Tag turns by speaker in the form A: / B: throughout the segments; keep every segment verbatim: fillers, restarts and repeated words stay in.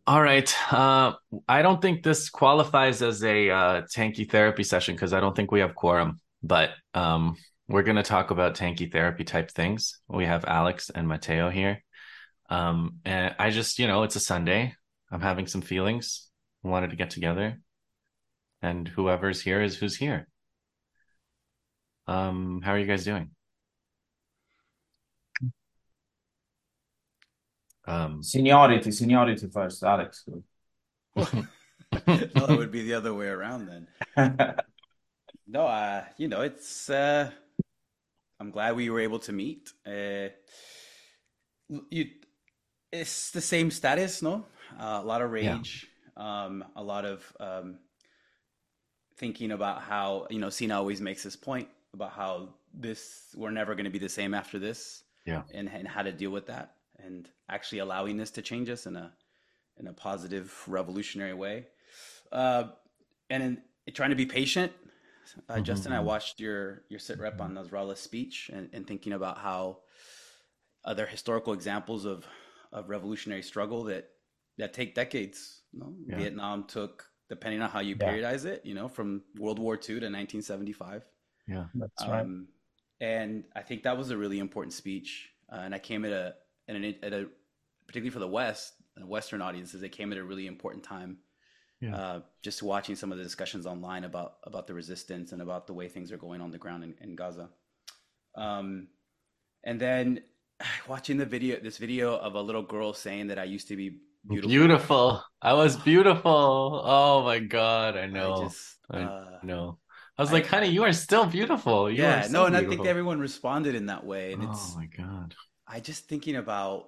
A: All right. Uh, I don't think this qualifies as a uh, tanky therapy session because I don't think we have quorum. But um, we're going to talk about tanky therapy type things. We have Alex and Mateo here. Um, and I just, you know, it's a Sunday. I'm having some feelings. Wanted to get together, and whoever's here is who's here. Um, how are you guys doing? Um,
B: Seniority, seniority first, Alex.
C: Well, no, it would be the other way around then. No, uh, you know, it's uh I'm glad we were able to meet. Uh you it's the same status, no? Uh, a lot of
A: yeah,
C: rage, um, a lot of um thinking about how, you know, Cena always makes this point about how this we're never going to be the same after this
A: yeah,
C: and and how to deal with that and actually allowing this to change us in a in a positive revolutionary way. Uh and in, trying to be patient. Uh, Justin, I
A: hmm
C: watched your your sit rep on Nasrallah's speech and, and thinking about how other historical examples of of revolutionary struggle that that take decades. You know,
A: yeah,
C: Vietnam took, depending on how you
B: Yeah,
C: periodize it, you know, from World War Two to nineteen seventy-five.
A: yeah,
B: that's right.
C: Um, and I think that was a really important speech. Uh, and I came at a, at, an, at a, particularly for the West, uh, Western audiences, it came at a really important time.
A: yeah.
C: Uh, just watching some of the discussions online about about the resistance and about the way things are going on the ground in, in Gaza. Um, and then watching the video, this video of a little girl saying that I used to be beautiful.
A: Beautiful. I was beautiful. Oh my God. I
C: I
A: know.
C: just,
A: I
C: uh,
A: know. I was
C: I,
A: like, honey,
C: I,
A: you are still beautiful. You are
C: yeah,
A: so
C: no, and I think
A: beautiful.
C: everyone responded in that way. And
A: Oh
C: it's,
A: my God.
C: I just thinking about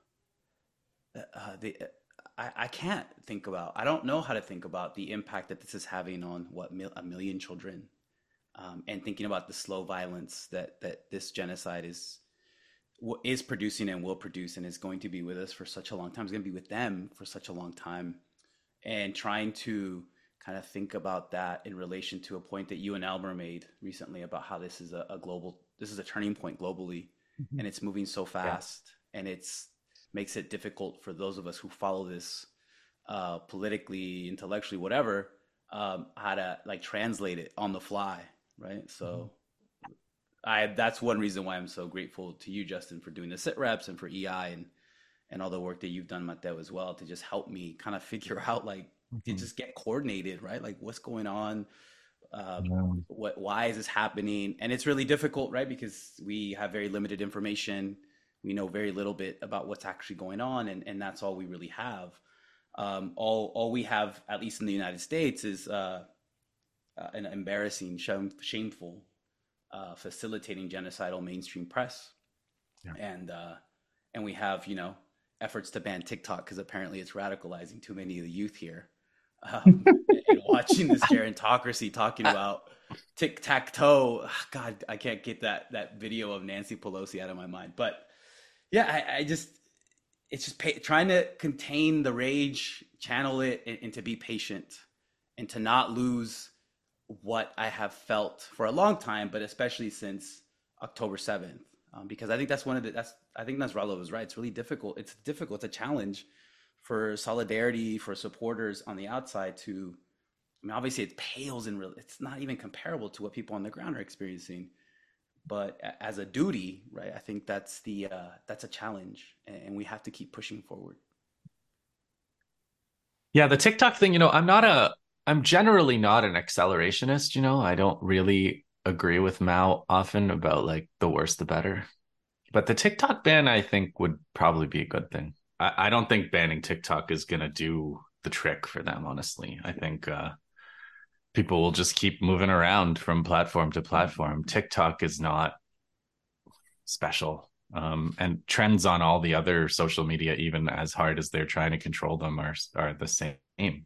C: uh, the, I, I can't think about, I don't know how to think about the impact that this is having on what mil, a million children, um, and thinking about the slow violence that that this genocide is is producing and will produce and is going to be with us for such a long time. It's going to be with them for such a long time, and trying to kind of think about that in relation to a point that you and Elmer made recently about how this is a, a global, this is a turning point globally,
B: Mhm.
C: and it's moving so
B: Yeah,
C: fast, and it's makes it difficult for those of us who follow this uh, politically, intellectually, whatever, um, how to like translate it on the fly, right?
B: Mhm.
C: So I that's one reason why I'm so grateful to you, Justin, for doing the sit reps and for E I and and all the work that you've done, Mateo, as well, to just help me kind of figure out like to
A: Mhm.
C: just get coordinated, right? Like what's going on, uh,
B: Yeah.
C: what why is this happening? And it's really difficult, right? Because we have very limited information. We know very little bit about what's actually going on, and and that's all we really have. Um, all all we have, at least in the United States, is uh, uh, an embarrassing, shame, shameful, uh, facilitating genocidal mainstream press,
A: Yeah.
C: and uh, and we have, you know, efforts to ban TikTok because apparently it's radicalizing too many of the youth here. Um, and watching this gerontocracy talking
A: Uh,
C: about tic tac toe, God, I can't get that that video of Nancy Pelosi out of my mind. But yeah, I, I just it's just pay, trying to contain the rage, channel it, and, and to be patient, and to not lose what I have felt for a long time, but especially since October seventh, um, because I think that's one of the that's I think Nasrallah was right. It's really difficult. It's difficult. It's a challenge for solidarity for supporters on the outside to. I mean, obviously, it pales in real. It's not even comparable to what people on the ground are experiencing. But as a duty, right? I think that's the uh, that's a challenge, and we have to keep pushing forward.
A: Yeah, the TikTok thing, you know, I'm not a, I'm generally not an accelerationist, you know. I don't really agree with Mao often about like the worse the better. But the TikTok ban, I think, would probably be a good thing. I, I don't think banning TikTok is gonna do the trick for them, honestly. I think uh people will just keep moving around from platform to platform. TikTok is not special. Um, and trends on all the other social media, even as hard as they're trying to control them, are are the same.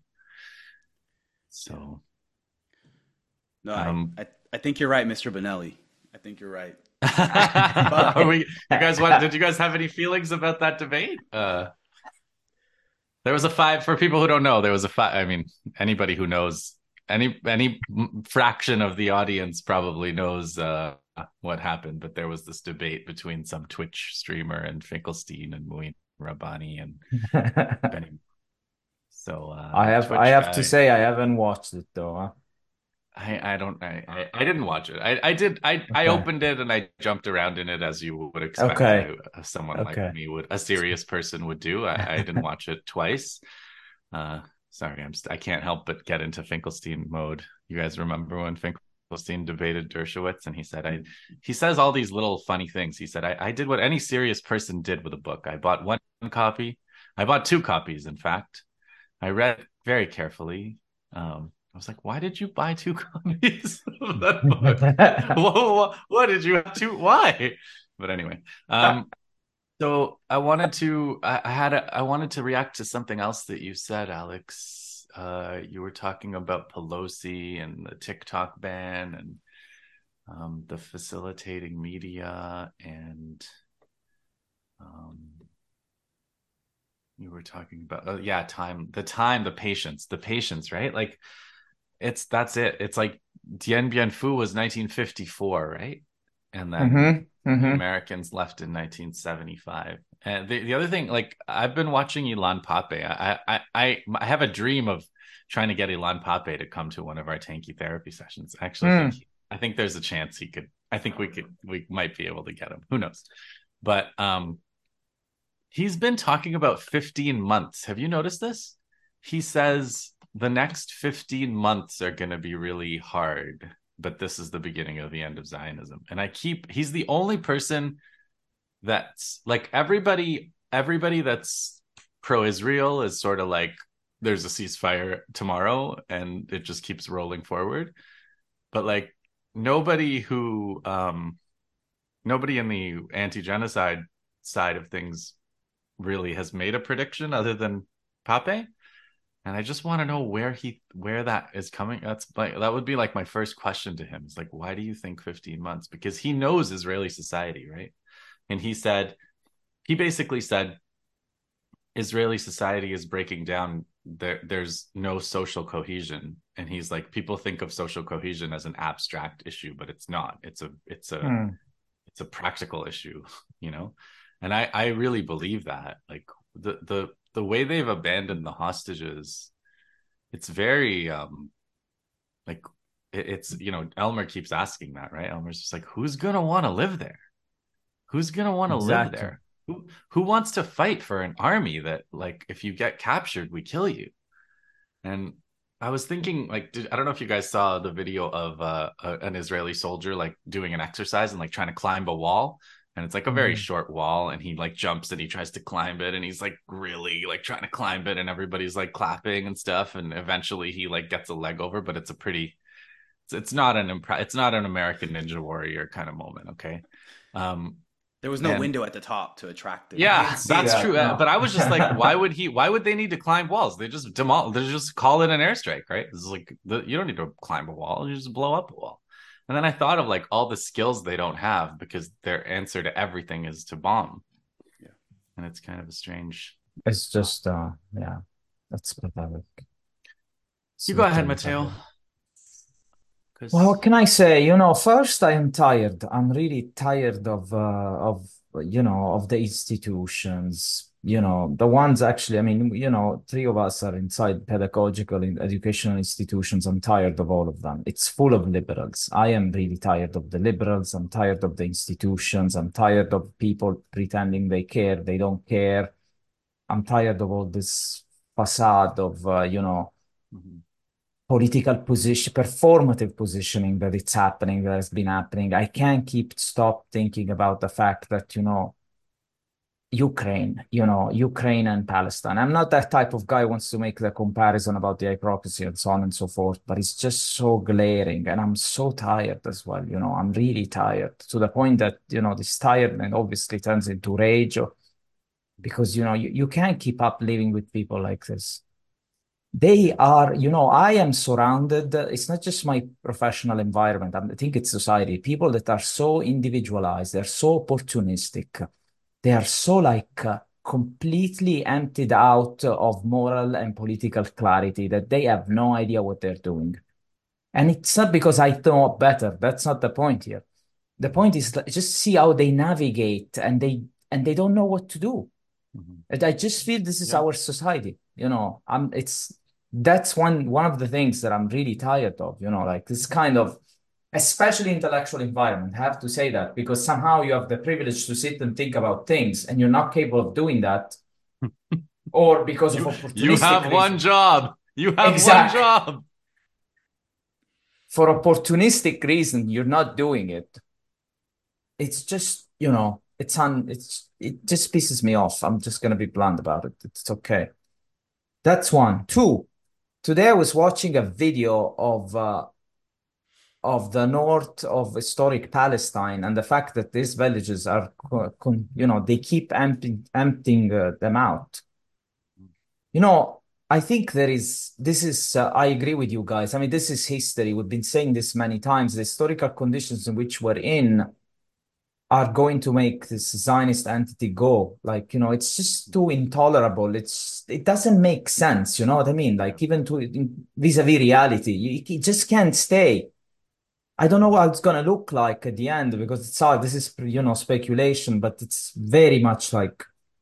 C: Yeah.
A: So,
C: No, I
A: um,
C: I, I think you're right, mister Bonelli. I think you're right.
A: are
C: But
A: we? You guys want? Did you guys have any feelings about that debate? Uh, there was a five for people who don't know. There was a five. I mean, anybody who knows any any fraction of the audience probably knows uh, what happened. But there was this debate between some Twitch streamer and Finkelstein and Muin Rabbani and Benny. So
B: I
A: uh
B: have I
A: Twitch
B: have to
A: guy.
B: say I haven't watched it though. Huh?
A: I I don't I, I I didn't watch it. I I did I I
B: Okay.
A: opened it and I jumped around in it as you would expect
B: Okay.
A: I someone like
B: Okay.
A: me would a serious person would do. I, I didn't watch it twice. Uh sorry, I'm st- I can't help but get into Finkelstein mode. You guys remember when Finkelstein debated Dershowitz and he said I he says all these little funny things. He said I, I did what any serious person did with a book. I bought one copy. I bought two copies, in fact. I read very carefully. Um, I was like, why did you buy two copies of that book? Whoa, what did you have two? Why? But anyway, um, so I wanted to, I, I had, a, I wanted to react to something else that you said, Alex. Uh, you were talking about Pelosi and the TikTok ban and um, the facilitating media, and um, you were talking about, oh, yeah, time, the time, the patience, the patience, right? Like it's that's it. It's like Dien Bien Phu was nineteen fifty-four, right? And then
B: hmm hmm
A: Americans left in nineteen seventy-five. And the, the other thing, like I've been watching Ilan Pape. I, I I I have a dream of trying to get Ilan Pape to come to one of our tanky therapy sessions. I actually think
B: Mm.
A: he, I think there's a chance he could. I think we could we might be able to get him. Who knows? But um, he's been talking about fifteen months. Have you noticed this? He says the next fifteen months are going to be really hard, but this is the beginning of the end of Zionism. And I keep, he's the only person that's like everybody, everybody that's pro Israel is sort of like, there's a ceasefire tomorrow and it just keeps rolling forward. But like nobody who, um, nobody in the anti genocide side of things really has made a prediction other than Pape. And I just want to know where he where that is coming. That's like that would be like my first question to him. It's like, why do you think fifteen months? Because he knows Israeli society, right? And he said he basically said Israeli society is breaking down. There, there's no social cohesion. And he's like, people think of social cohesion as an abstract issue, but it's not. It's a it's a
B: Mm.
A: it's a practical issue, you know? And I, I really believe that. Like the the the way they've abandoned the hostages, it's very um like it, it's you know, Elmer keeps asking that, right? Elmer's just like, who's gonna want to live there? Who's gonna want to live
B: Exactly.
A: there? Who who wants to fight for an army that like if you get captured, we kill you? And I was thinking, like, did, I don't know if you guys saw the video of uh, a, an Israeli soldier like doing an exercise and like trying to climb a wall. And it's like a very
B: Mhm.
A: short wall, and he like jumps and he tries to climb it, and he's like really like trying to climb it, and everybody's like clapping and stuff. And eventually he like gets a leg over, but it's a pretty, it's, it's not an impre- it's not an American Ninja Warrior kind of moment, okay? Um,
C: There was no
A: and
C: window at the top to attract the
B: I didn't
A: yeah,
B: see
A: that's
B: that.
A: true. Uh,
B: No.
A: But I was just like, why would he? Why would they need to climb walls? They just demol. They just call it an airstrike, right? This is like the, you don't need to climb a wall. You just blow up a wall. And then I thought of like all the skills they don't have because their answer to everything is to bomb.
C: Yeah.
A: And it's kind of a strange.
B: It's just uh yeah, that's pathetic. It's
A: You go ahead,
B: literally
A: Matteo.
B: pathetic. Well,
A: Because
B: what can I say? You know, first I am tired. I'm really tired of uh, of you know of the institutions. You know, the ones actually. I mean, you know, three of us are inside pedagogical and educational institutions. I'm tired of all of them. It's full of liberals. I am really tired of the liberals. I'm tired of the institutions. I'm tired of people pretending they care. They don't care. I'm tired of all this facade of uh, you know
A: Mhm.
B: political position, performative positioning that it's happening, that has been happening. I can't keep stop thinking about the fact that, you know, Ukraine, you know, Ukraine and Palestine. I'm not that type of guy who wants to make the comparison about the hypocrisy and so on and so forth, but it's just so glaring. And I'm so tired as well. You know, I'm really tired to the point that, you know, this tiredness obviously turns into rage or, because, you know, you, you can't keep up living with people like this. They are, you know, I am surrounded. It's not just my professional environment. I think it's society. People that are so individualized, they're so opportunistic, they are so like uh, completely emptied out of moral and political clarity that they have no idea what they're doing. And it's not because I know better. That's not the point here. The
A: Mhm.
B: point is that just see how they navigate and they and they don't know what to do.
A: Mhm.
B: And I just feel this is
A: Yeah.
B: our society. You know, I'm it's that's one one of the things that I'm really tired of, you know, like this kind of especially intellectual environment. I have to say that because somehow you have the privilege to sit and think about things and you're not capable of doing that, or because of
A: You you
B: opportunistic
A: have one
B: reasons.
A: job. You have one
B: Exactly.
A: job.
B: For opportunistic reason, you're not doing it. It's just, you know, it's on it's it just pisses me off. I'm just gonna be blunt about it. It's okay. That's one. Two, today I was watching a video of uh, of the north of historic Palestine and the fact that these villages are, co- con- you know, they keep emptying emptying uh, them out. You know, I think there is, this is, uh, I agree with you guys. I mean, this is history. We've been saying this many times. The historical conditions in which we're in are going to make this Zionist entity go. Like, you know, it's just too intolerable. It's, it doesn't make sense. You know what I mean? Like, even to vis-a-vis reality, you, you just can't stay. I don't know what it's going to look like at the end because it's hard. This is, you know, speculation, but it's very much like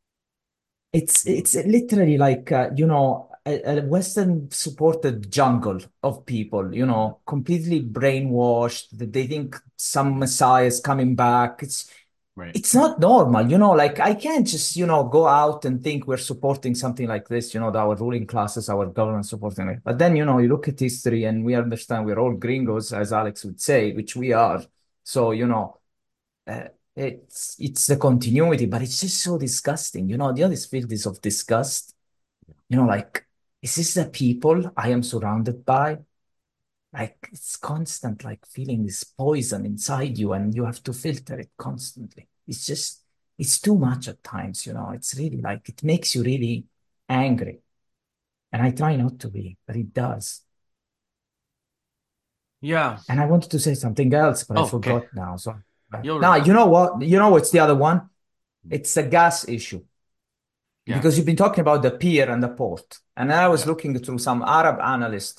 B: it's it's literally like uh, you know a, a Western supported jungle of people, you know, completely brainwashed. That they think some Messiah is coming back. It's
A: Right.
B: it's not normal, you know. Like I can't just you know go out and think we're supporting something like this, you know, that our ruling classes, our government supporting it. But then you know you look at history and we understand we're all gringos, as Alex would say, which we are. So you know uh, it's it's the continuity, but it's just so disgusting. You know, the other field is of disgust. You know, like, is this the people I am surrounded by? Like, it's constant, like feeling this poison inside you, and you have to filter it constantly. It's just, it's too much at times, you know. It's really like it makes you really angry. And I try not to be, but it does.
A: Yeah.
B: And I wanted to say something else, but I
A: Oh, okay.
B: forgot now. So
A: You'll
B: now you
A: remember.
B: know what? You know what's the other one? It's the gas issue.
A: Yeah.
B: Because you've been talking about the pier and the port. And I was
A: Yeah.
B: looking through some Arab analysts.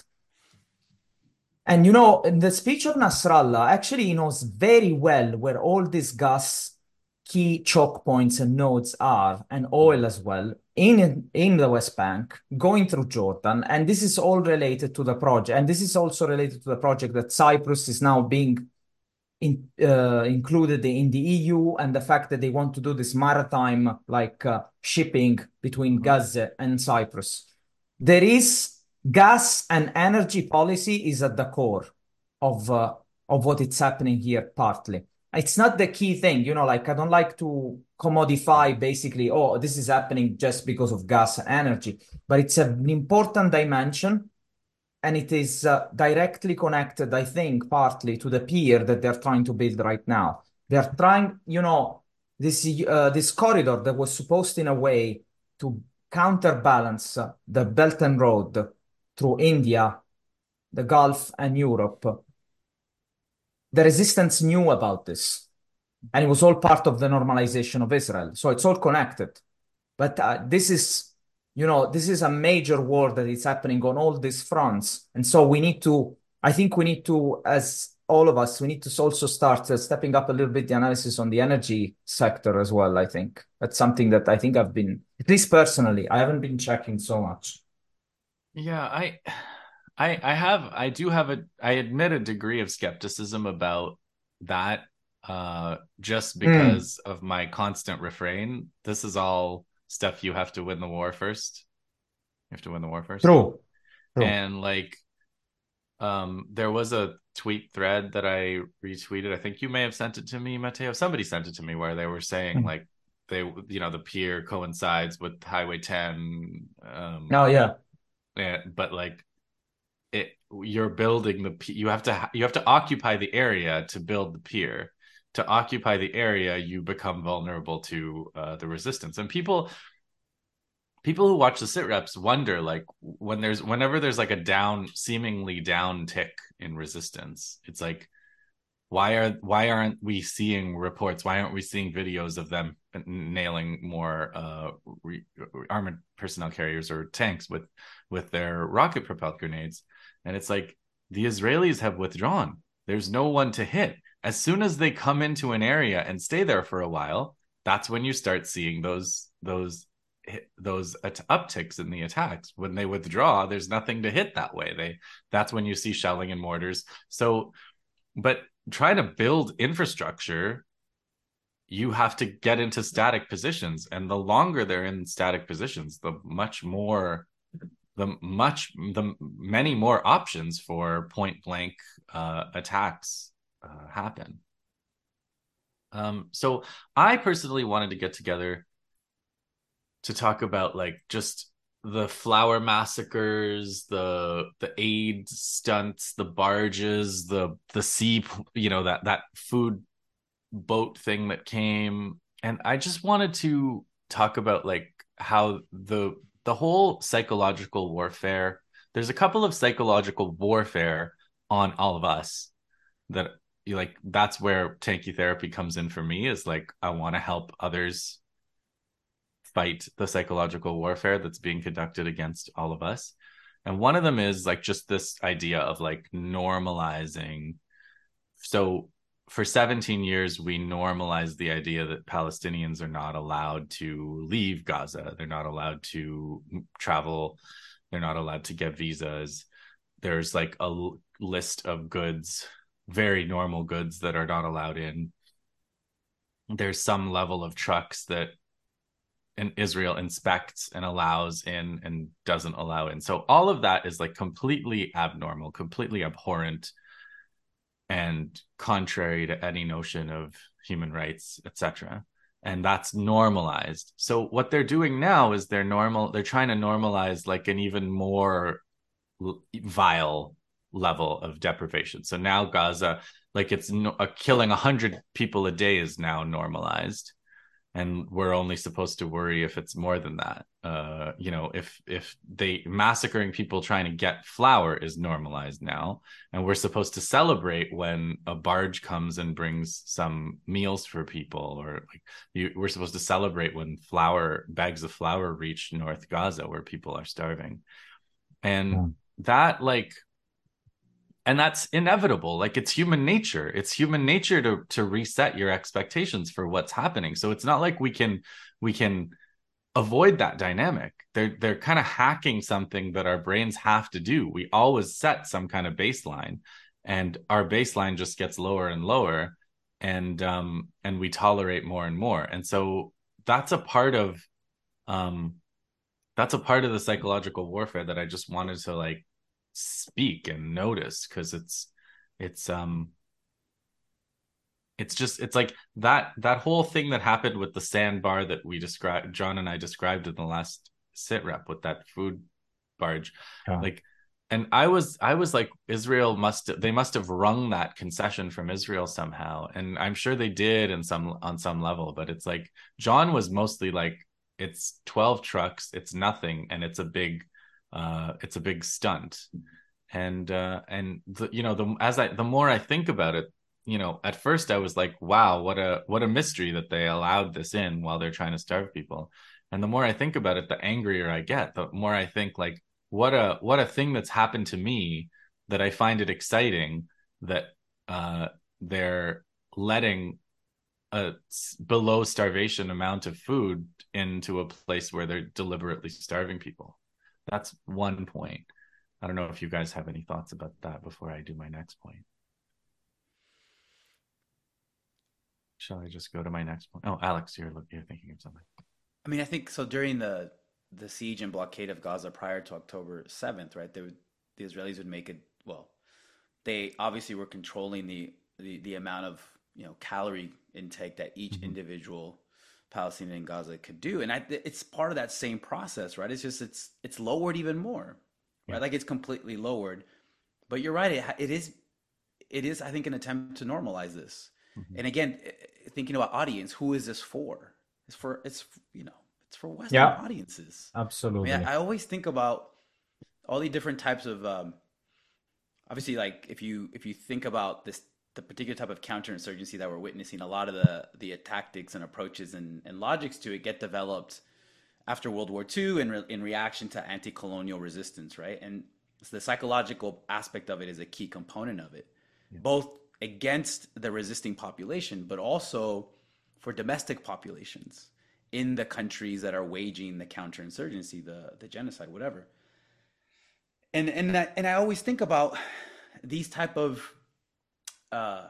B: And you know, in the speech of Nasrallah, actually, he knows very well where all these gas key choke points and nodes are, and oil
A: Mhm.
B: as well, in, in the West Bank, going through Jordan. And this is all related to the project. And this is also related to the project that Cyprus is now being in, uh, included in the E U, and the fact that they want to do this maritime like uh, shipping between
A: Mhm.
B: Gaza and Cyprus. There is gas and energy policy is at the core of uh, of what is happening here partly. It's not the key thing, you know, like I don't like to commodify basically, oh, this is happening just because of gas and energy, but it's an important dimension and it is uh, directly connected, I think, partly to the pier that they're trying to build right now. They're trying, you know, this uh, this corridor that was supposed in a way to counterbalance uh, the Belt and Road through India, the Gulf, and Europe. The resistance knew about this, and it was all part of the normalization of Israel. So it's all connected. But uh, this is, you know, this is a major war that is happening on all these fronts. And so we need to, I think we need to, as all of us, we need to also start uh, stepping up a little bit the analysis on the energy sector as well. I think that's something that I think I've been, at least personally, I haven't been checking so much.
A: Yeah, I I I have I do have a I admit a degree of skepticism about that uh just
B: Mm,
A: because of my constant refrain. This is all stuff you have to win the war first. You have to win the war first.
B: true, true.
A: And like um there was a tweet thread that I retweeted. I think you may have sent it to me, Matteo. Somebody sent it to me where they were saying
B: Mm.
A: like they you know the pier coincides with Highway ten um
B: Oh, yeah.
A: and, but like it you're building the you have to you have to occupy the area to build the pier. To occupy the area you become vulnerable to uh, the resistance, and people people who watch the sit reps wonder like when there's whenever there's like a down seemingly down tick in resistance, it's like why are why aren't we seeing reports, why aren't we seeing videos of them nailing more uh re- armored personnel carriers or tanks with with their rocket propelled grenades? And it's like the Israelis have withdrawn, there's no one to hit. As soon as they come into an area and stay there for a while, that's when you start seeing those those hit those at- upticks in the attacks. When they withdraw, there's nothing to hit that way. They that's when you see shelling and mortars. So, but trying to build infrastructure, you have to get into static positions, and the longer they're in static positions, the much more the much the many more options for point blank uh, attacks uh, happen. Um, so I personally wanted to get together to talk about like just the flower massacres, the the aid stunts, the barges, the the sea, you know, that that food boat thing that came. And I just wanted to talk about like how the the whole psychological warfare, there's a couple of psychological warfare on all of us that you like that's where Tanky Therapy comes in for me, is like I want to help others fight the psychological warfare that's being conducted against all of us. And one of them is like just this idea of like normalizing. So for seventeen years, we normalized the idea that Palestinians are not allowed to leave Gaza. They're not allowed to travel. They're not allowed to get visas. There's like a list of goods, very normal goods, that are not allowed in. There's some level of trucks that in Israel inspects and allows in and doesn't allow in. So all of that is like completely abnormal, completely abhorrent, and contrary to any notion of human rights, et cetera. And that's normalized. So what they're doing now is they're normal. They're trying to normalize like an even more vile level of deprivation. So now Gaza, like it's no, a killing a hundred people a day is now normalized, and we're only supposed to worry if it's more than that. Uh, you know, if if they massacring people trying to get flour is normalized now, and we're supposed to celebrate when a barge comes and brings some meals for people, or like you, we're supposed to celebrate when flour bags of flour reach North Gaza where people are starving, and yeah. that like. And that's inevitable. Like it's human nature. It's human nature to to reset your expectations for what's happening. So it's not like we can we can avoid that dynamic. They're they're kind of hacking something that our brains have to do. We always set some kind of baseline, and our baseline just gets lower and lower, and um and we tolerate more and more. And so that's a part of um that's a part of the psychological warfare that I just wanted to like speak and notice, because it's it's um it's just it's like that that whole thing that happened with the sandbar that we described, John and I described in the last sit rep with that food barge. Yeah. Like, and I was I was like, Israel must they must have wrung that concession from Israel somehow, and I'm sure they did in some on some level. But it's like John was mostly like, it's twelve trucks, it's nothing, and it's a big uh it's a big stunt. And uh and the, you know the as I the more I think about it, you know at first I was like, wow, what a what a mystery that they allowed this in while they're trying to starve people. And the more I think about it, the angrier I get. The more I think like, what a what a thing that's happened to me, that I find it exciting that uh they're letting a below starvation amount of food into a place where they're deliberately starving people. That's one point. I don't know if you guys have any thoughts about that before I do my next point. Shall I just go to my next point? Oh, Alex, you're you're thinking of something.
C: I mean, I think so. During the the siege and blockade of Gaza prior to October seventh, right? They would, the Israelis would make it. Well, they obviously were controlling the the, the amount of you know calorie intake that each mm-hmm. individual Palestinian in Gaza could do, and I, it's part of that same process, right? It's just it's it's lowered even more, right? Yeah. Like it's completely lowered, but you're right. It, it is it is I think an attempt to normalize this, mm-hmm. and again, thinking about audience, who is this for? It's for it's you know it's for Western yeah, audiences.
B: Absolutely.
C: I mean, I, I always think about all the different types of um, obviously, like if you if you think about this. The particular type of counterinsurgency that we're witnessing, a lot of the the tactics and approaches and, and logics to it get developed after World War Two in, re, in reaction to anti-colonial resistance, right? And the psychological aspect of it is a key component of it, yeah. both against the resisting population, but also for domestic populations in the countries that are waging the counterinsurgency, the the genocide, whatever. And and I, and I always think about these type of uh,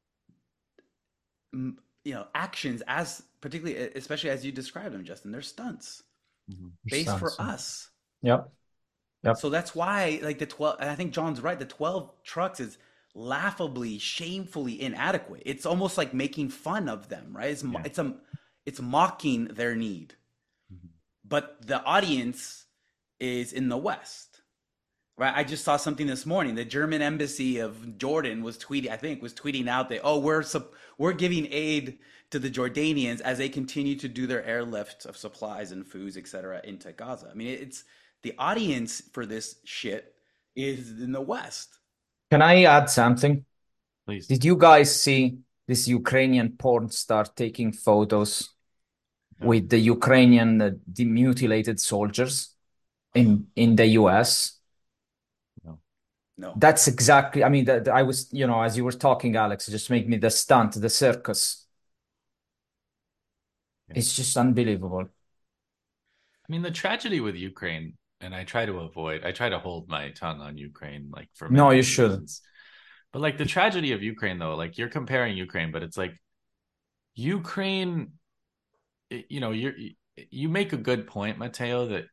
C: you know actions as particularly, especially as you described them, Justin. They're stunts
A: Mhm.
C: based for
B: Stunts, yeah.
C: us.
B: Yep. Yep.
C: So that's why, like the twelve, and I think John's right. The twelve trucks is laughably, shamefully inadequate. It's almost like making fun of them, right? It's
A: Yeah.
C: it's a it's mocking their need,
A: Mhm.
C: but the audience is in the West, right? I just saw something this morning. The German embassy of Jordan was tweeting, I think, was tweeting out that, oh, we're sup- we're giving aid to the Jordanians as they continue to do their airlift of supplies and foods, et cetera, into Gaza. I mean, it's the audience for this shit is in the West.
B: Can I add something?
A: Please.
B: Did you guys see this Ukrainian porn star taking photos
A: No.
B: with the Ukrainian uh, the mutilated soldiers in in the U S?
A: No.
C: No.
B: That's exactly, I mean, that I was, you know, as you were talking, Alex, it just made me the stunt, the circus.
A: Yeah.
B: It's just unbelievable.
A: I mean, the tragedy with Ukraine, and I try to avoid, I try to hold my tongue on Ukraine, like for
B: No,
A: many
B: you shouldn't.
A: reasons. But like the tragedy of Ukraine, though, like you're comparing Ukraine, but it's like Ukraine, it- you know, you're you make a good point, Matteo, that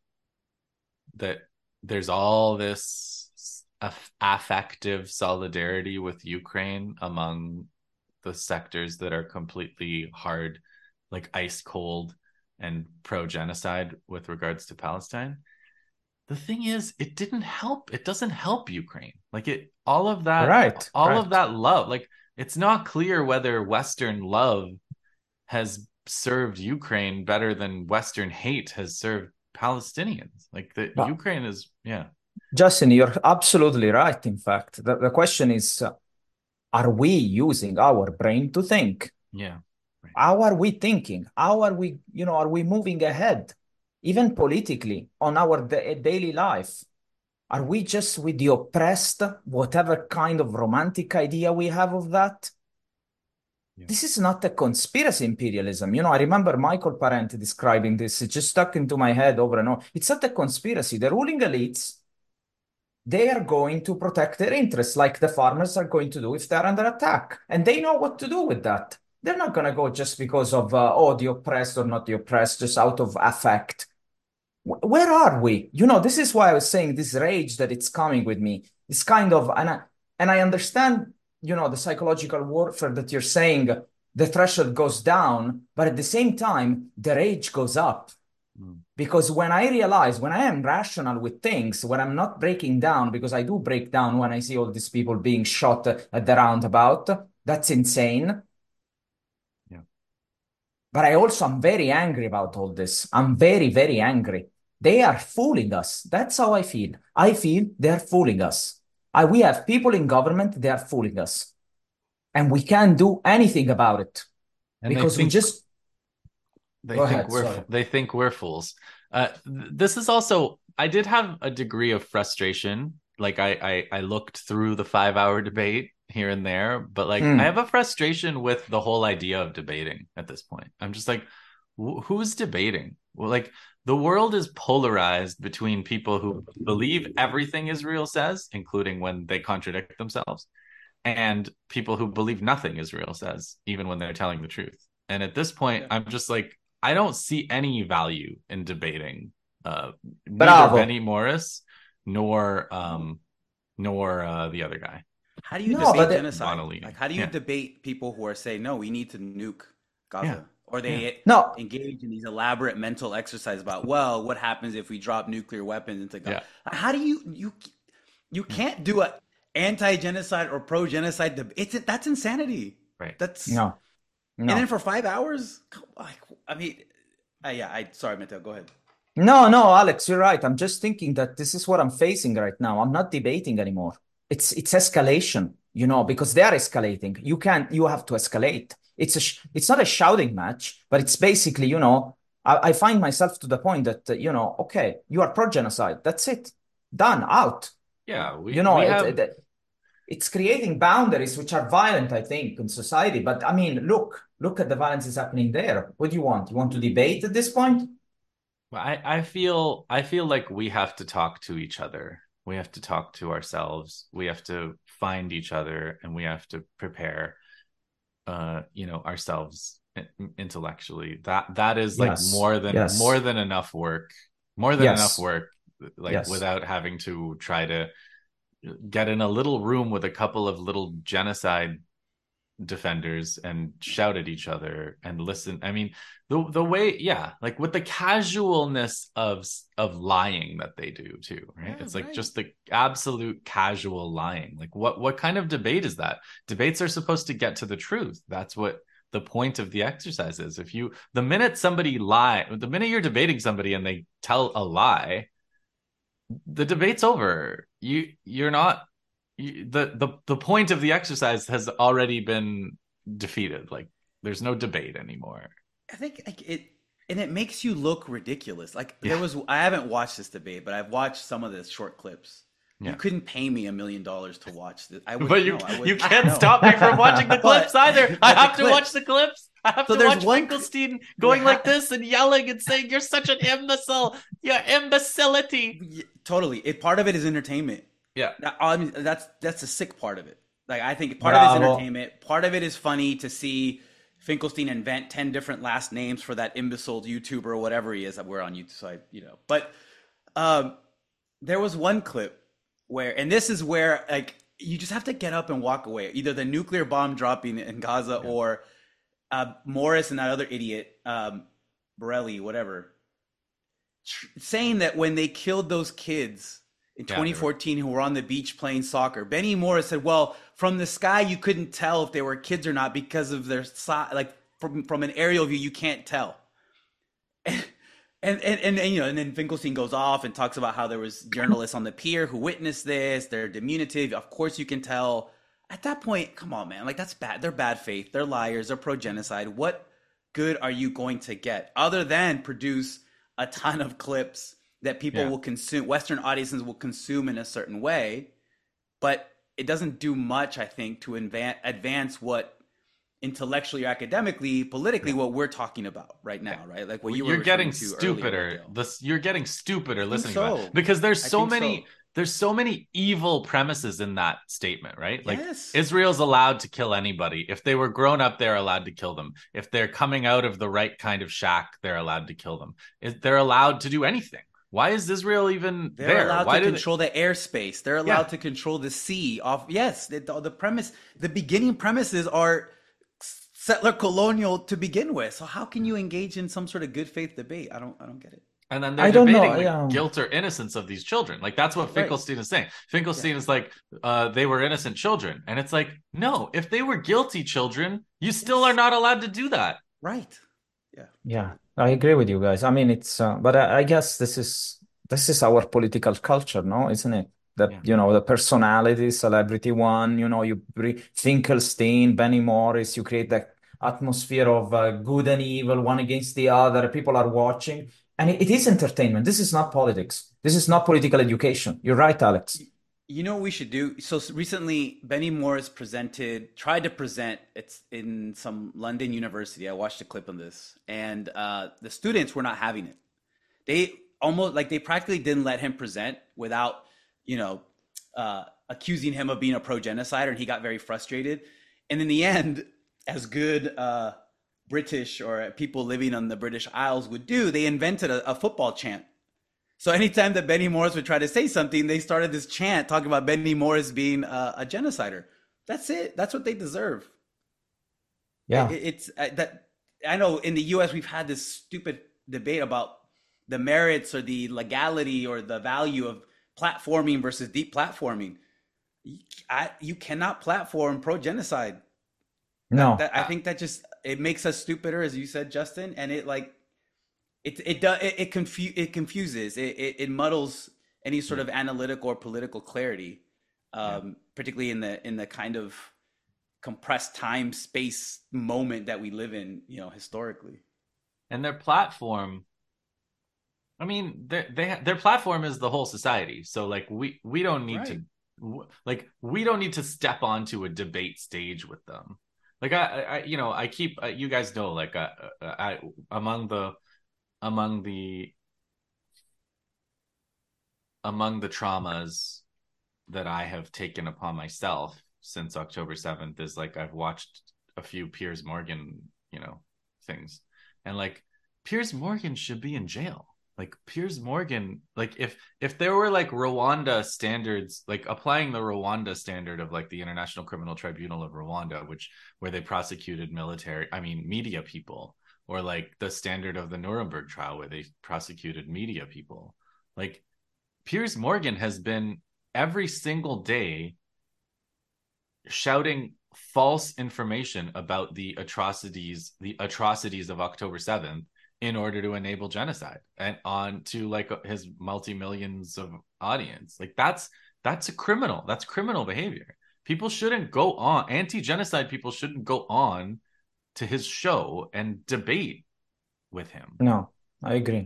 A: that there's all this aff- affective solidarity with Ukraine among the sectors that are completely hard, like ice cold and pro genocide with regards to Palestine. The thing is, it didn't help. It doesn't help Ukraine. Like it, all of that,
B: Right,
A: all
B: right.
A: of that love. Like it's not clear whether Western love has served Ukraine better than Western hate has served Palestinians. Like the
B: But
A: Ukraine is, yeah,
B: Justin, you're absolutely right. In fact, the, the question is, uh, are we using our brain to think?
A: yeah, right.
B: How are we thinking? How are we, you know, are we moving ahead, even politically, on our da- daily life? Are we just with the oppressed, whatever kind of romantic idea we have of that?
A: Yeah.
B: This is not a conspiracy imperialism. You know, I remember Michael Parent describing this. It just stuck into my head over and over. It's not a conspiracy. The ruling elites, they are going to protect their interests like the farmers are going to do if they're under attack. And they know what to do with that. They're not going to go just because of, uh, oh, the oppressed or not the oppressed, just out of affect. Wh- Where are we? You know, this is why I was saying this rage that it's coming with me. It's kind of, and I, and I understand, you know, the psychological warfare that you're saying, the threshold goes down, but at the same time, the rage goes up.
A: Mm.
B: Because when I realize, when I am rational with things, when I'm not breaking down, because I do break down when I see all these people being shot at the roundabout, that's insane.
A: Yeah.
B: But I also am very angry about all this. I'm very, very angry. They are fooling us. That's how I feel. I feel they're fooling us. I, we have people in government, they are fooling us. And we can't do anything about it
A: And they
B: because we
A: think
B: just
A: they
B: go
A: think
B: ahead.
A: we're
B: Sorry.
A: they think we're fools. Uh, th- this is also I did have a degree of frustration. Like I I, I looked through the five hour debate here and there, but like I have
B: Mm.
A: a frustration with the whole idea of debating at this point. I'm just like, wh- who's debating? Well, like the world is polarized between people who believe everything Israel says, including when they contradict themselves, and people who believe nothing Israel says, even when they're telling the truth. And at this point,
C: Yeah.
A: I'm just like, I don't see any value in debating uh, neither
B: Bravo.
A: Benny Morris nor um, nor uh, the other guy.
C: How do you
B: No, but
C: debate
B: it-
C: genocide?
A: Bonellini.
C: Like, how do you
A: Yeah.
C: debate people who are saying, no, we need to nuke Gaza?
A: Yeah.
C: Or they
A: Yeah.
B: No,
C: engage in these elaborate mental exercises about, well, what happens if we drop nuclear weapons into Gaza? How do you you you can't do a anti-genocide or pro-genocide debate? It's that's insanity.
A: Right.
C: That's
B: no,
C: and then
B: no.
C: for five hours, like, I mean, uh, yeah. I sorry, Matteo. Go ahead.
B: No, no, Alex, you're right. I'm just thinking that this is what I'm facing right now. I'm not debating anymore. It's it's escalation, you know, because they are escalating. You can't, you have to escalate. It's a, sh- it's not a shouting match, but it's basically, you know, I, I find myself to the point that, uh, you know, okay, you are pro-genocide. That's it. Done, out.
A: Yeah. We
B: You know,
A: we
B: it,
A: have
B: it, it's creating boundaries which are violent, I think, in society. But I mean, look, look at the violence that's happening there. What do you want? You want to debate at this point?
A: I, I feel I feel like we have to talk to each other. We have to talk to ourselves. We have to find each other, and we have to prepare uh you know ourselves intellectually. That that is like
B: Yes,
A: more than more
B: yes,
A: than enough work. More than enough
B: yes,
A: work, like
B: yes.
A: without having to try to get in a little room with a couple of little genocide defenders and shout at each other and listen. I mean, the the way, yeah, like with the casualness of of lying that they do too, right?
C: Yeah,
A: It's like
C: right.
A: just the absolute casual lying. Like what what kind of debate is that? Debates are supposed to get to the truth. That's what the point of the exercise is. If you the minute somebody lie, the minute you're debating somebody and they tell a lie, the debate's over. You you're not you, the the the point of the exercise has already been defeated. Like there's no debate anymore.
C: I think like it, and it makes you look ridiculous. Like there
A: Yeah,
C: was, I haven't watched this debate, but I've watched some of the short clips. You
A: yeah.
C: couldn't pay me a million dollars to watch this. I would
A: But you
C: no, I
A: you
C: would
A: can't
C: no.
A: stop me from watching the clips
C: But
A: either. I
C: but the
A: have to watch
C: clips.
A: the clips. I have
C: So
A: to
C: there's
A: watch
C: one.
A: Finkelstein
C: You
A: going like
C: have
A: this and yelling and saying, "You're such an imbecile. You're imbecility."
C: totally. It part of it is entertainment.
A: Yeah,
C: That, I mean, that's that's the sick part of it. Like I think part of it's
B: Bravo.
C: entertainment. Part of it is funny to see Finkelstein invent ten different last names for that imbecile YouTuber or whatever he is that we're on YouTube. So I, you know, but um, there was one clip where, and this is where like you just have to get up and walk away. Either the nuclear bomb dropping in Gaza
A: yeah,
C: or uh, Morris and that other idiot, um, Borelli, whatever, tr- saying that when they killed those kids in
A: yeah. They were
C: twenty fourteen who were on the beach playing soccer, Benny Morris said, "Well, from the sky you couldn't tell if they were kids or not because of their size. Like from from an aerial view, you can't tell." And, and, and, and, you know, and then Finkelstein goes off and talks about how there was journalists on the pier who witnessed this. They're diminutive. Of course, you can tell. At that point, come on, man. Like that's bad. They're bad faith. They're liars. They're pro genocide. What good are you going to get other than produce a ton of clips that people
A: yeah.
C: will consume? Western audiences will consume in a certain way, but it doesn't do much, I think, to advan- advance what intellectually or academically, politically,
A: Yeah.
C: what we're talking about right
A: Yeah.
C: now, right? Like what
A: Well,
C: you were
A: you're getting
C: referring to earlier,
A: stupider.
C: Miguel.
A: This you're getting
C: I
A: stupider
C: think
A: listening to that
C: so.
A: because there's
C: I
A: so
C: think so.
A: many there's so many evil premises in that statement, right? Like
C: Yes.
A: Israel's allowed to kill anybody. If they were grown up, they're allowed to kill them. If they're coming out of the right kind of shack, they're allowed to kill them. If they're allowed to do anything. Why is Israel even
C: They're
A: there?
C: allowed to
A: Why do they?
C: control the airspace. They're allowed
A: Yeah.
C: to control the sea off. Yes, the, the premise, the beginning premises are settler colonial to begin with. So how can you engage in some sort of good faith debate? I don't I don't get it.
A: And then they're
B: I don't know.
A: debating the
B: Yeah.
A: guilt or innocence of these children. Like that's what
C: Right.
A: Finkelstein is saying.
C: Yeah.
A: Finkelstein is like, uh, they were innocent children. And it's like, no, if they were guilty children, you still are
C: Yes.
A: not allowed to do that.
C: Right. Yeah.
B: Yeah, I agree with you guys. I mean, it's uh, but I, I guess this is this is our political culture, no, isn't it? That
A: Yeah.
B: you know the personality, celebrity one. You know, you bring Finkelstein, Benny Morris. You create that atmosphere of uh, good and evil, one against the other. People are watching, and it, it is entertainment. This is not politics. This is not political education. You're right, Alex.
C: You know what we should do? So recently, Benny Morris presented, tried to present. It's in some London university. I watched a clip on this, and uh, the students were not having it. They almost like they practically didn't let him present without, you know, uh, accusing him of being a pro genocider, and he got very frustrated. And in the end, as good uh, British or people living on the British Isles would do, they invented a, a football chant. So anytime that Benny Morris would try to say something, they started this chant talking about Benny Morris being a, a genocider. That's it. That's what they deserve. It,
B: Yeah.
C: it's uh, that I know in the U S we've had this stupid debate about the merits or the legality or the value of platforming versus deep platforming. I, you cannot platform pro genocide. That
B: No.
C: that I think that just it makes us stupider, as you said, Justin, and it like it it does it, it confu- it confuses it, it it muddles any sort
A: Yeah.
C: of analytical or political clarity,
A: Yeah.
C: um, particularly in the in the kind of compressed time space moment that we live in, you know, historically.
A: And their platform, I mean, their they their platform is the whole society. So like we we don't need
C: Right.
A: to like we don't need to step onto a debate stage with them. Like I, I you know, I keep you guys know like I, I among the among the among the traumas that I have taken upon myself since October seventh is like I've watched a few Piers Morgan, you know, things. And like Piers Morgan should be in jail. Like Piers Morgan, like if if there were like Rwanda standards, like applying the Rwanda standard of like the International Criminal Tribunal of Rwanda, which where they prosecuted military, I mean media people, or like the standard of the Nuremberg trial where they prosecuted media people. Like Piers Morgan has been every single day shouting false information about the atrocities, the atrocities of October seventh in order to enable genocide and on to like his multi-millions of audience. Like that's that's a criminal. That's criminal behavior. People shouldn't go on, anti-genocide people shouldn't go on to his show and debate with him.
B: No, I agree.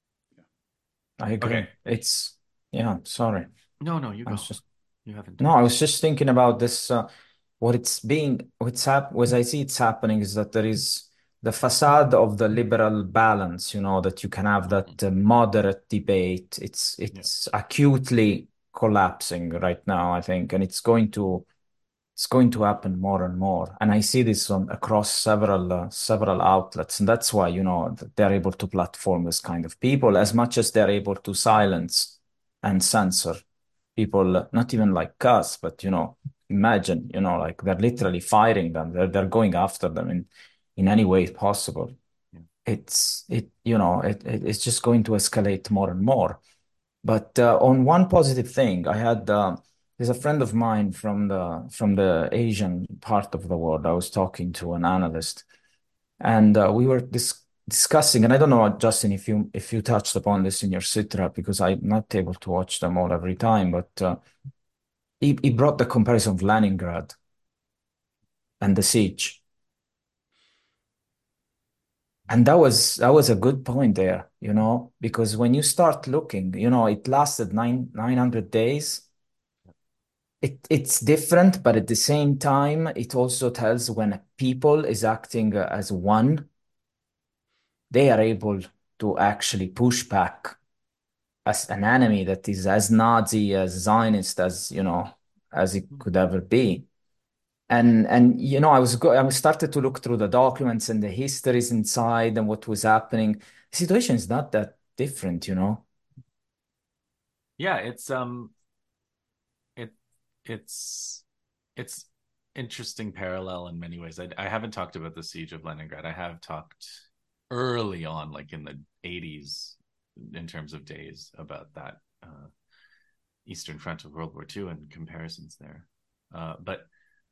B: I agree.
A: Okay.
B: It's yeah, sorry.
A: No, no, you
B: I
A: go.
B: was just
A: You haven't.
B: no, I was just thinking about this. Uh, what it's being, what's hap what I see it's happening is that there is the facade of the liberal balance, you know, that you can have that uh, moderate debate. It's it's yeah. acutely collapsing right now, I think, and it's going to it's going to happen more and more. And I see this on across several uh, several outlets, and that's why, you know, they're able to platform this kind of people as much as they're able to silence and censor people, not even like us, but you know, imagine, you know, like they're literally firing them. They're they're going after them in in any way possible. Yeah. It's it, you know, it, it it's just going to escalate more and more. But uh, on one positive thing, I had uh, there's a friend of mine from the from the Asian part of the world. I was talking to an analyst, and uh, we were dis discussing, and I don't know, Justin, if you if you touched upon this in your Sitra, because I'm not able to watch them all every time, but uh, he, he brought the comparison of Leningrad and the siege. And that was that was a good point there, you know, because when you start looking, you know, it lasted nine nine hundred days. It it's different, but at the same time, it also tells when a people is acting uh, as one, they are able to actually push back as an enemy that is as Nazi, as Zionist as, you know, as it could ever be. And and you know, I was go I started to look through the documents and the histories inside and what was happening. The situation is not that different, you know.
A: Yeah, it's um it it's it's interesting parallel in many ways. I I haven't talked about the siege of Leningrad. I have talked early on, like in the eighties, in terms of days, about that uh, Eastern Front of World War Two and comparisons there. Uh, but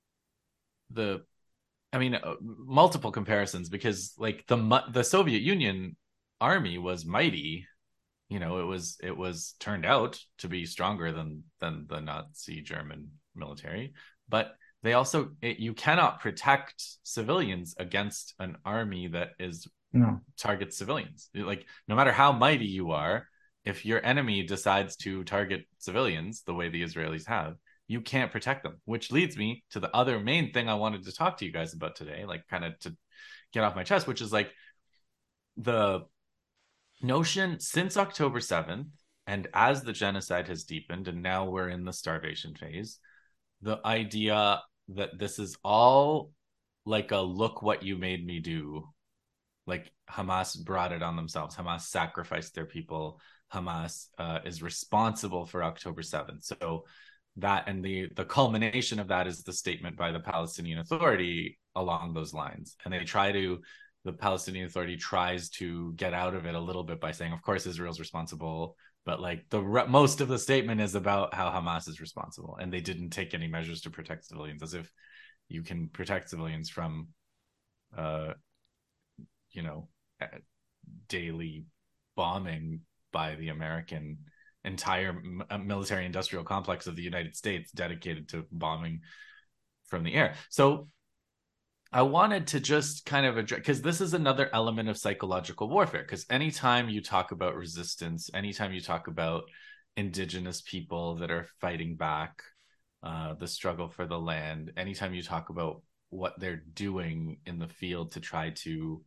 A: the, I mean, uh, multiple comparisons, because like the the Soviet Union army was mighty. You know, it was it was turned out to be stronger than than the Nazi German military, but they also it, you cannot protect civilians against an army that is
B: no
A: targets civilians. Like no matter how mighty you are, if your enemy decides to target civilians the way the Israelis have, you can't protect them. Which leads me to the other main thing I wanted to talk to you guys about today, like kind of to get off my chest, which is like the notion since October seventh, and as the genocide has deepened and now we're in the starvation phase, the idea that this is all like a look what you made me do. Like Hamas brought it on themselves. Hamas sacrificed their people. Hamas uh, is responsible for October seventh. So that, and the the culmination of that is the statement by the Palestinian Authority along those lines. And they try to, the Palestinian Authority tries to get out of it a little bit by saying, of course, Israel's responsible, but like the most of the statement is about how Hamas is responsible, and they didn't take any measures to protect civilians, as if you can protect civilians from, uh, you know, daily bombing by the American entire military industrial complex of the United States dedicated to bombing from the air. So I wanted to just kind of address, because this is another element of psychological warfare, because anytime you talk about resistance, anytime you talk about indigenous people that are fighting back, uh, the struggle for the land, anytime you talk about what they're doing in the field to try to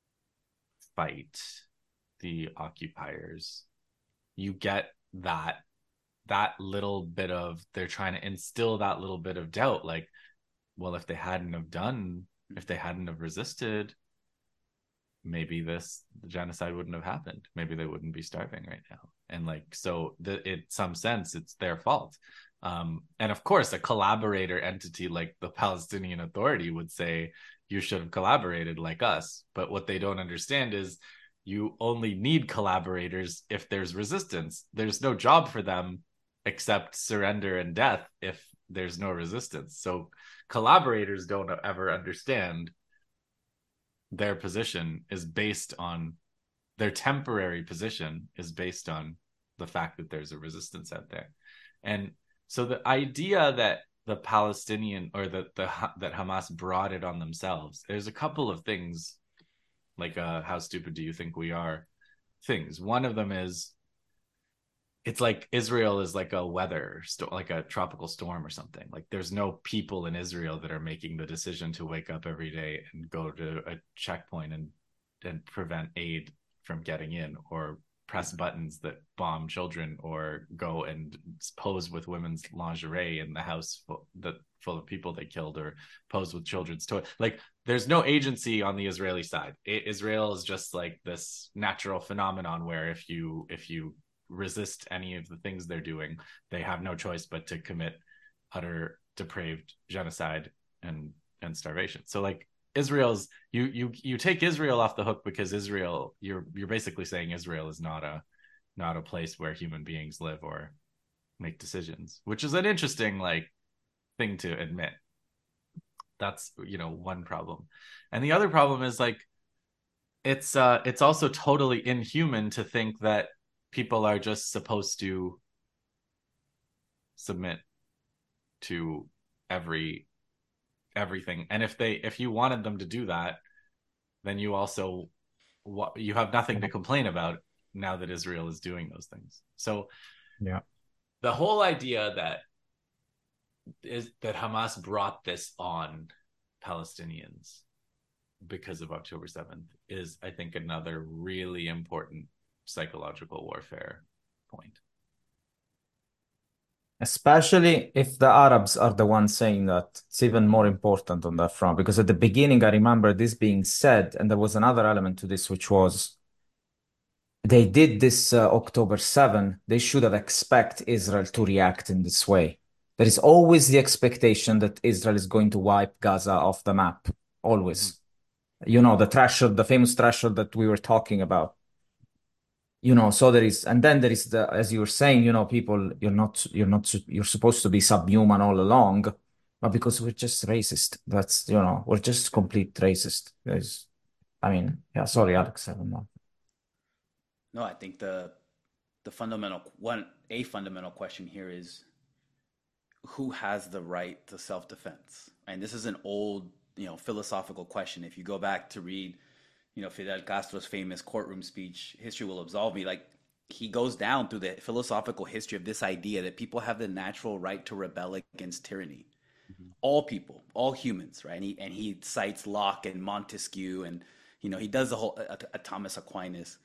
A: fight the occupiers, you get that that little bit of, they're trying to instill that little bit of doubt, like, well, if they hadn't have done, if they hadn't have resisted, maybe this genocide wouldn't have happened. Maybe they wouldn't be starving right now. And like, so the, in some sense, it's their fault. Um, and of course, a collaborator entity like the Palestinian Authority would say, you should have collaborated like us. But what they don't understand is you only need collaborators if there's resistance. There's no job for them except surrender and death if there's no resistance. So collaborators don't ever understand their position is based on, their temporary position is based on the fact that there's a resistance out there. And so the idea that the Palestinian, or that the that Hamas brought it on themselves, there's a couple of things, like uh, how stupid do you think we are things. One of them is, it's like Israel is like a weather, like a tropical storm or something. Like there's no people in Israel that are making the decision to wake up every day and go to a checkpoint and and prevent aid from getting in, or press buttons that bomb children, or go and pose with women's lingerie in the house full, that full of people they killed, or pose with children's toys. Like there's no agency on the Israeli side. It, Israel is just like this natural phenomenon where if you if you resist any of the things they're doing, they have no choice but to commit utter depraved genocide and and starvation. So like Israel's, you you you take Israel off the hook because Israel, you're you're basically saying Israel is not a not a place where human beings live or make decisions, which is an interesting like thing to admit. That's, you know, one problem. And the other problem is like it's uh it's also totally inhuman to think that people are just supposed to submit to every everything. And if they if you wanted them to do that, then you also you have nothing to complain about now that Israel is doing those things. So
B: yeah,
A: the whole idea that is that Hamas brought this on Palestinians because of October seventh is, I think, another really important psychological warfare point.
B: Especially if the Arabs are the ones saying that, it's even more important on that front. Because at the beginning, I remember this being said, and there was another element to this, which was they did this uh, October seventh. They should have expect Israel to react in this way. There is always the expectation that Israel is going to wipe Gaza off the map. Always. Mm-hmm. You know, the threshold, the famous threshold that we were talking about. You know, so there is, and then there is the, as you were saying, you know, people, you're not, you're not, you're supposed to be subhuman all along, but because we're just racist. That's, you know, we're just complete racist. There's, I mean, yeah, sorry, Alex, I don't know.
C: No, I think the, the fundamental, one, a fundamental question here is who has the right to self-defense? And this is an old, you know, philosophical question. If you go back to read, you know, Fidel Castro's famous courtroom speech, History Will Absolve Me, like he goes down through the philosophical history of this idea that people have the natural right to rebel against tyranny. Mm-hmm. All people, all humans, right? And he, and he cites Locke and Montesquieu, and, you know, he does the whole uh, uh, Thomas Aquinas.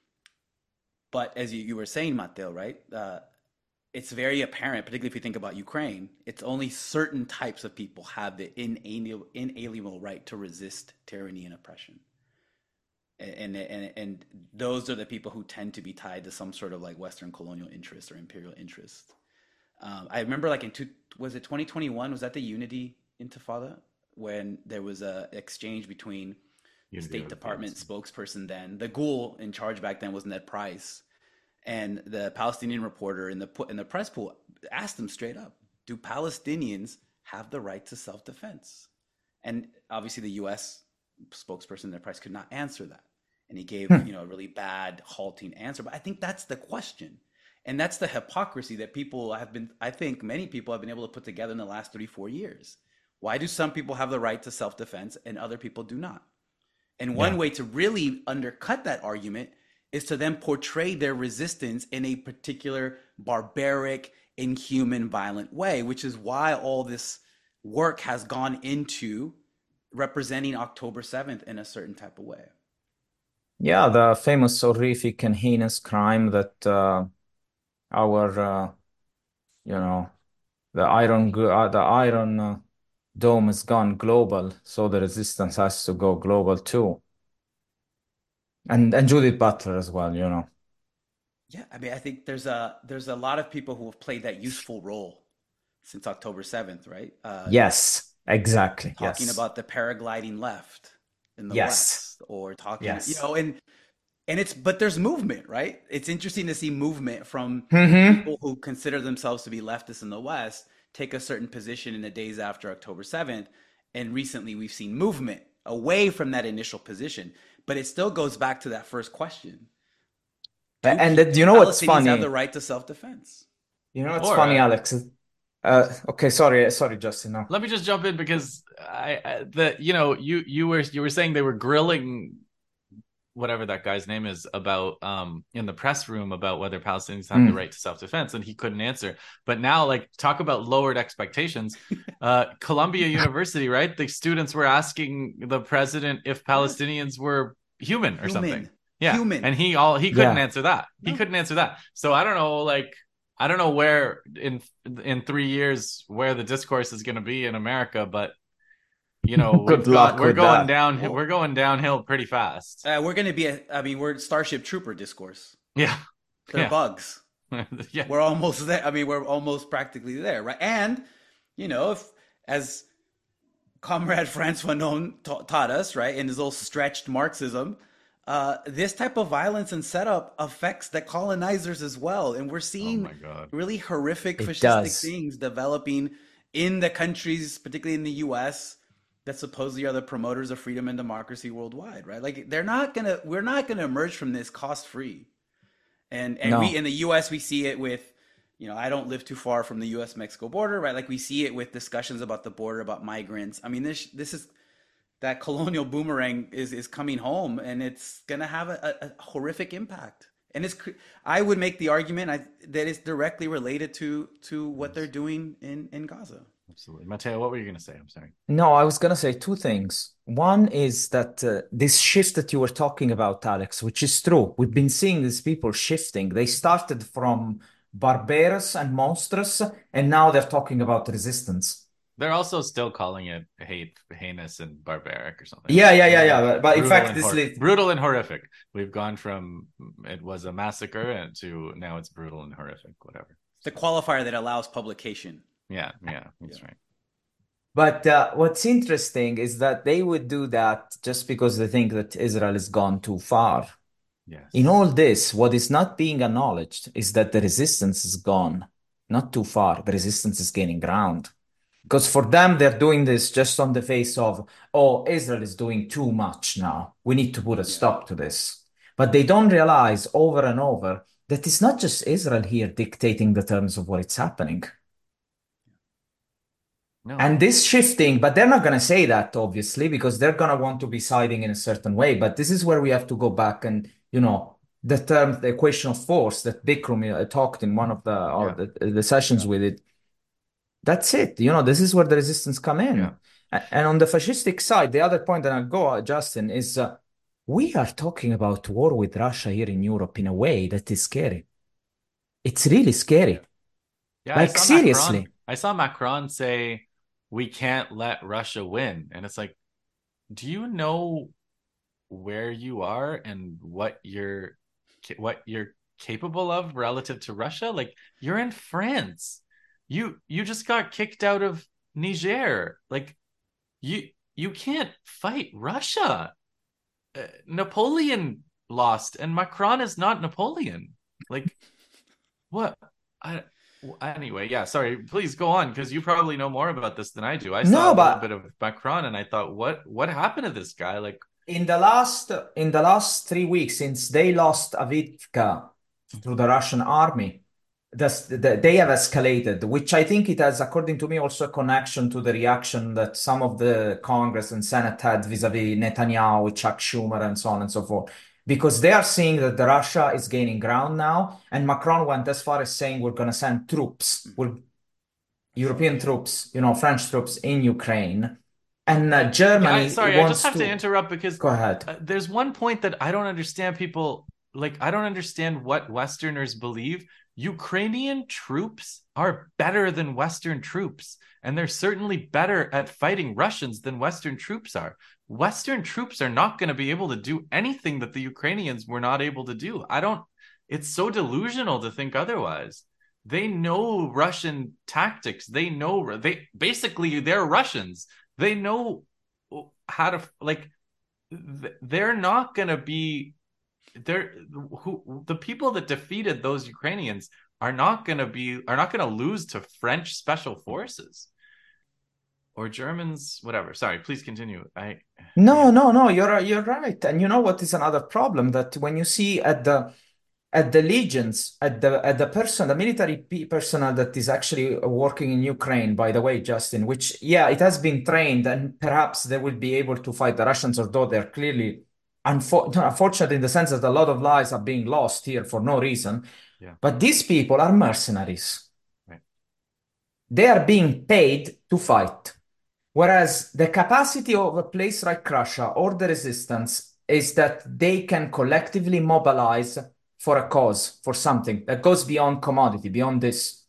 C: But as you, you were saying, Matteo, right? Uh, it's very apparent, particularly if you think about Ukraine, it's only certain types of people have the inalienable, inalienable right to resist tyranny and oppression. And, and and those are the people who tend to be tied to some sort of like Western colonial interest or imperial interest. Um, I remember like in two, was it twenty twenty-one? Was that the Unity Intifada when there was a exchange between the State Department spokesperson then, the ghoul in charge back then was Ned Price, and the Palestinian reporter in the in the press pool asked them straight up, "Do Palestinians have the right to self-defense?" And obviously the U S spokesperson Ned Price could not answer that. And he gave, you know, a really bad, halting answer. But I think that's the question. And that's the hypocrisy that people have been, I think many people have been able to put together in the last three, four years. Why do some people have the right to self-defense and other people do not? And one yeah. way to really undercut that argument is to then portray their resistance in a particular barbaric, inhuman, violent way, which is why all this work has gone into representing October seventh in a certain type of way.
B: Yeah, the famous horrific and heinous crime that uh, our, uh, you know, the iron, uh, the iron uh, dome has gone global, so the resistance has to go global too. And and Judith Butler as well, you know.
C: Yeah, I mean, I think there's a there's a lot of people who have played that useful role since October seventh, right? Uh,
B: Yes, exactly.
C: talking
B: Yes.
C: about the paragliding left in the
B: Yes.
C: West, or talking, you
B: Yes.
C: know, and and it's but there's movement, right? It's interesting to see movement from
B: Hmm.
C: people who consider themselves to be leftists in the West take a certain position in the days after October seventh. And recently we've seen movement away from that initial position. But it still goes back to that first question. Do,
B: And
C: pe-
B: that,
C: do
B: you know what's
C: Palestinians have the
B: funny?
C: right to self-defense?
B: You know what's
A: Or
B: funny,
A: uh,
B: Alex? Uh, okay, sorry, sorry, Justin. No.
A: let me just jump in because I, I the you know you you were you were saying they were grilling whatever that guy's name is about um in the press room about whether Palestinians have the
B: Mm.
A: right to self-defense, and he couldn't answer. But now, like, talk about lowered expectations. uh Columbia University, right? The students were asking the president if
C: Yes.
A: Palestinians were human or something.
C: Human.
A: Yeah.
C: Human.
A: And he all he couldn't
B: Yeah.
A: answer that. He
C: No.
A: couldn't answer that. So I don't know, like, I don't know where in in three years where the discourse is going to be in America, but you know,
B: Good
A: we've
B: luck
A: got we're
B: with
A: going
B: that.
A: down
C: Oh.
A: we're going downhill pretty fast.
C: Uh, we're going to be, a, I mean, we're Starship Trooper discourse.
A: Yeah.
C: They're
A: Yeah.
C: bugs.
A: Yeah.
C: We're almost there. I mean, we're almost practically there, right? And, you know, if, as Comrade Francois Fanon ta- taught us, right, in his old stretched Marxism, uh, this type of violence and setup affects the colonizers as well. And we're
A: Oh
C: seeing
A: my God.
C: really horrific
B: It
C: fascistic
B: does.
C: things developing in the countries, particularly in the U S, that supposedly are the promoters of freedom and democracy worldwide, right? Like they're not gonna, we're not gonna emerge from this cost free. And and we
B: No.
C: in the U S we see it with, you know, I don't live too far from the U S Mexico border, right? Like we see it with discussions about the border, about migrants. I mean, this this is that colonial boomerang is is coming home, and it's gonna have a, a, a horrific impact. And it's I would make the argument I, that it's directly related to to what they're doing in in Gaza.
A: Absolutely. Matteo, what were you going to say? I'm sorry.
B: No, I was going to say two things. One is that uh, this shift that you were talking about, Alex, which is true. We've been seeing these people shifting. They started from barbarous and monstrous, and now they're talking about resistance.
A: They're also still calling it hate, heinous, and barbaric or something.
B: Yeah,
A: Like
B: yeah, yeah,
A: brutal,
B: yeah. But, but in
A: brutal
B: fact,
A: and
B: this
A: hor-
B: lit
A: brutal and horrific. We've gone from it was a massacre and to now it's brutal and horrific, whatever.
C: The qualifier that allows publication.
A: Yeah, yeah, that's
C: Yeah.
A: right.
B: But uh, what's interesting is that they would do that just because they think that Israel has gone too far.
A: Yes.
B: In all this, what is not being acknowledged is that the resistance is gone, not too far. The resistance is gaining ground. Because for them, they're doing this just on the face of, oh, Israel is doing too much now. We need to put a
C: Yeah.
B: stop to this. But they don't realize over and over that it's not just Israel here dictating the terms of what it's happening.
A: No.
B: And this shifting, but they're not going to say that, obviously, because they're going to want to be siding in a certain way. But this is where we have to go back and, you know, the term, the equation of force that Bikram uh, talked in one of the, or
A: Yeah.
B: the, the sessions
C: Yeah.
B: with it. That's it. You know, this is where the resistance come in.
A: Yeah.
B: A- And on the fascistic side, the other point that I'll go, uh, Justin, is uh, we are talking about war with Russia here in Europe in a way that is scary. It's really scary.
A: Yeah, I
B: Like,
A: saw
B: seriously.
A: Macron. I saw Macron say we can't let Russia win. And it's like, do you know where you are and what you're what you're capable of relative to Russia? Like, you're in France. You you just got kicked out of Niger. Like, you you can't fight Russia. Uh, Napoleon lost, and Macron is not Napoleon. Like, what? I anyway, yeah. Sorry. Please go on because you probably know more about this than I do. I saw
B: No,
A: a little
B: but
A: bit of Macron, and I thought, what what happened to this guy? Like,
B: in the last in the last three weeks since they lost Avdiivka to the Russian army, that's, the, they have escalated, which I think it has, according to me, also a connection to the reaction that some of the Congress and Senate had vis-a-vis Netanyahu, Chuck Schumer, and so on and so forth. because they are seeing that the Russia is gaining ground now, and Macron went as far as saying we're going to send troops, we're, European troops, you know, French troops in Ukraine, and uh,
A: Okay, I
B: Germany
A: sorry, I just
B: wants
A: have to
B: to.
A: interrupt because
B: Go ahead.
A: uh, there's one point that I don't understand people like I don't understand what Westerners believe. Ukrainian troops are better than Western troops, and they're certainly better at fighting Russians than Western troops are. Western troops are not going to be able to do anything that the Ukrainians were not able to do. I don't, it's so delusional to think otherwise. They know Russian tactics. They know, they basically, they're Russians. They know how to, like, they're not going to be they're who the people that defeated those Ukrainians are not going to be are not going to lose to French special forces or Germans, whatever. Sorry, please continue. I
B: No,
A: yeah.
B: no, no, you're you're right. And you know what is another problem that when you see at the at the legions, at the at the person, the military pe- personnel that is actually working in Ukraine, by the way, Justin, which yeah, it has been trained and perhaps they will be able to fight the Russians, although they're clearly unfor unfortunate in the sense that a lot of lives are being lost here for no reason.
A: Yeah.
B: But these people are mercenaries.
A: Right.
B: They are being paid to fight. Whereas the capacity of a place like Russia or the resistance is that they can collectively mobilize for a cause, for something that goes beyond commodity, beyond this.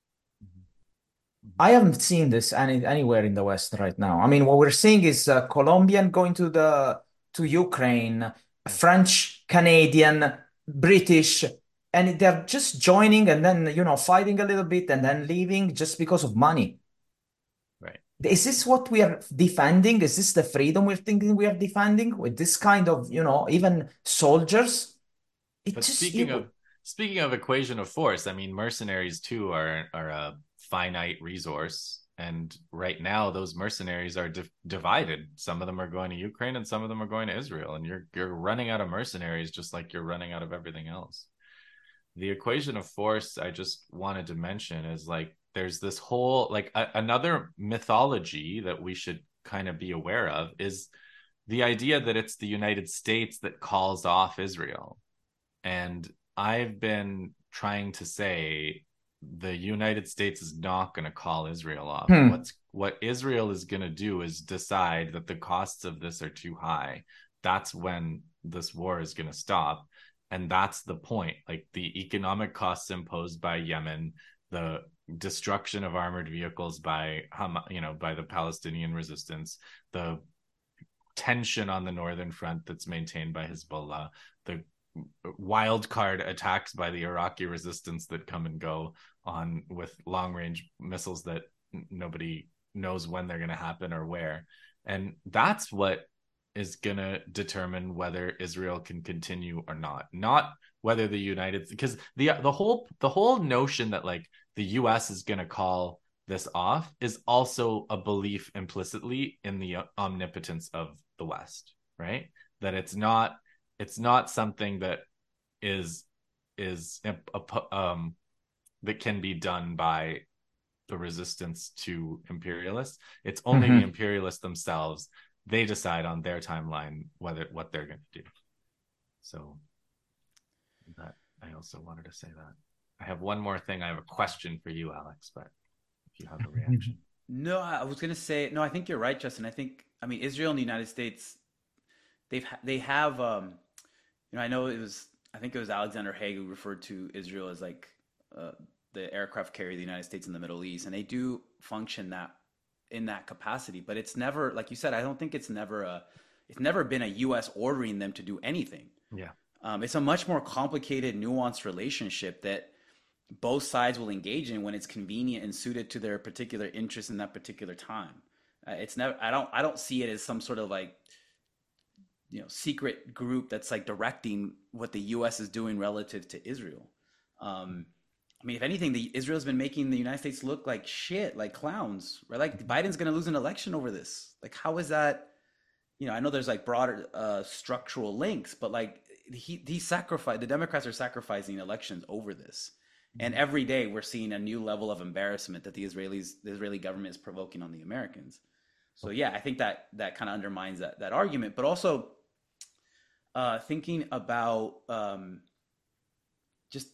A: Mm-hmm.
B: I haven't seen this any, anywhere in the West right now. I mean, what we're seeing is uh, Colombian going to the to Ukraine,
A: Yeah.
B: French, Canadian, British, and they're just joining and then you know fighting a little bit and then leaving just because of money.
A: Right.
B: Is this what we are defending? Is this the freedom we're thinking we are defending with this kind of, you know, even soldiers? It
A: But
B: just,
A: speaking
B: you,
A: of speaking of equation of force, I mean, mercenaries too are are a finite resource, and right now those mercenaries are di- divided. Some of them are going to Ukraine, and some of them are going to Israel, and you're you're running out of mercenaries just like you're running out of everything else. The equation of force I just wanted to mention is like there's this whole like a, another mythology that we should kind of be aware of is the idea that it's the United States that calls off Israel. And I've been trying to say the United States is not going to call Israel off.
B: hmm,
A: What's what Israel is going to do is decide that the costs of this are too high. That's when this war is going to stop. And that's the point. Like the economic costs imposed by Yemen, the destruction of armored vehicles by you know by the Palestinian resistance, the tension on the northern front that's maintained by Hezbollah, the wild card attacks by the Iraqi resistance that come and go on with long range missiles that nobody knows when they're going to happen or where. And that's what is going to determine whether Israel can continue or not, not whether the United, because the the whole the whole notion that like the U S is going to call this off is also a belief implicitly in the omnipotence of the West, right? That it's not it's not something that is is a, a, um that can be done by the resistance to imperialists. It's only the
B: mhm.
A: imperialists themselves. They decide on their timeline whether what they're going to do. So that I also wanted to say that. I have one more thing. I have a question for you, Alex, but if you have a reaction.
C: No, I was gonna say no. I think you're right, Justin. I think I mean Israel and the United States. They've they have um, you know I know it was I think it was Alexander Haig who referred to Israel as like uh, the aircraft carrier of the United States in the Middle East, and they do function that in that capacity. But it's never like you said. I don't think it's never a it's never been a U S ordering them to do anything.
A: Yeah.
C: Um, it's a much more complicated, nuanced relationship that both sides will engage in when it's convenient and suited to their particular interest in that particular time. Uh, it's never. I don't. I don't see it as some sort of like you know secret group that's like directing what the U S is doing relative to Israel. Um, I mean, if anything, the Israel's been making the United States look like shit, like clowns, right? Like Biden's going to lose an election over this. Like, how is that? You know, I know there's like broader uh, structural links, but like he he sacrificed. The Democrats are sacrificing elections over this. And every day we're seeing a new level of embarrassment that the Israelis, the Israeli government is provoking on the Americans. So yeah, I think that that kind of undermines that that argument. But also, uh, thinking about um, just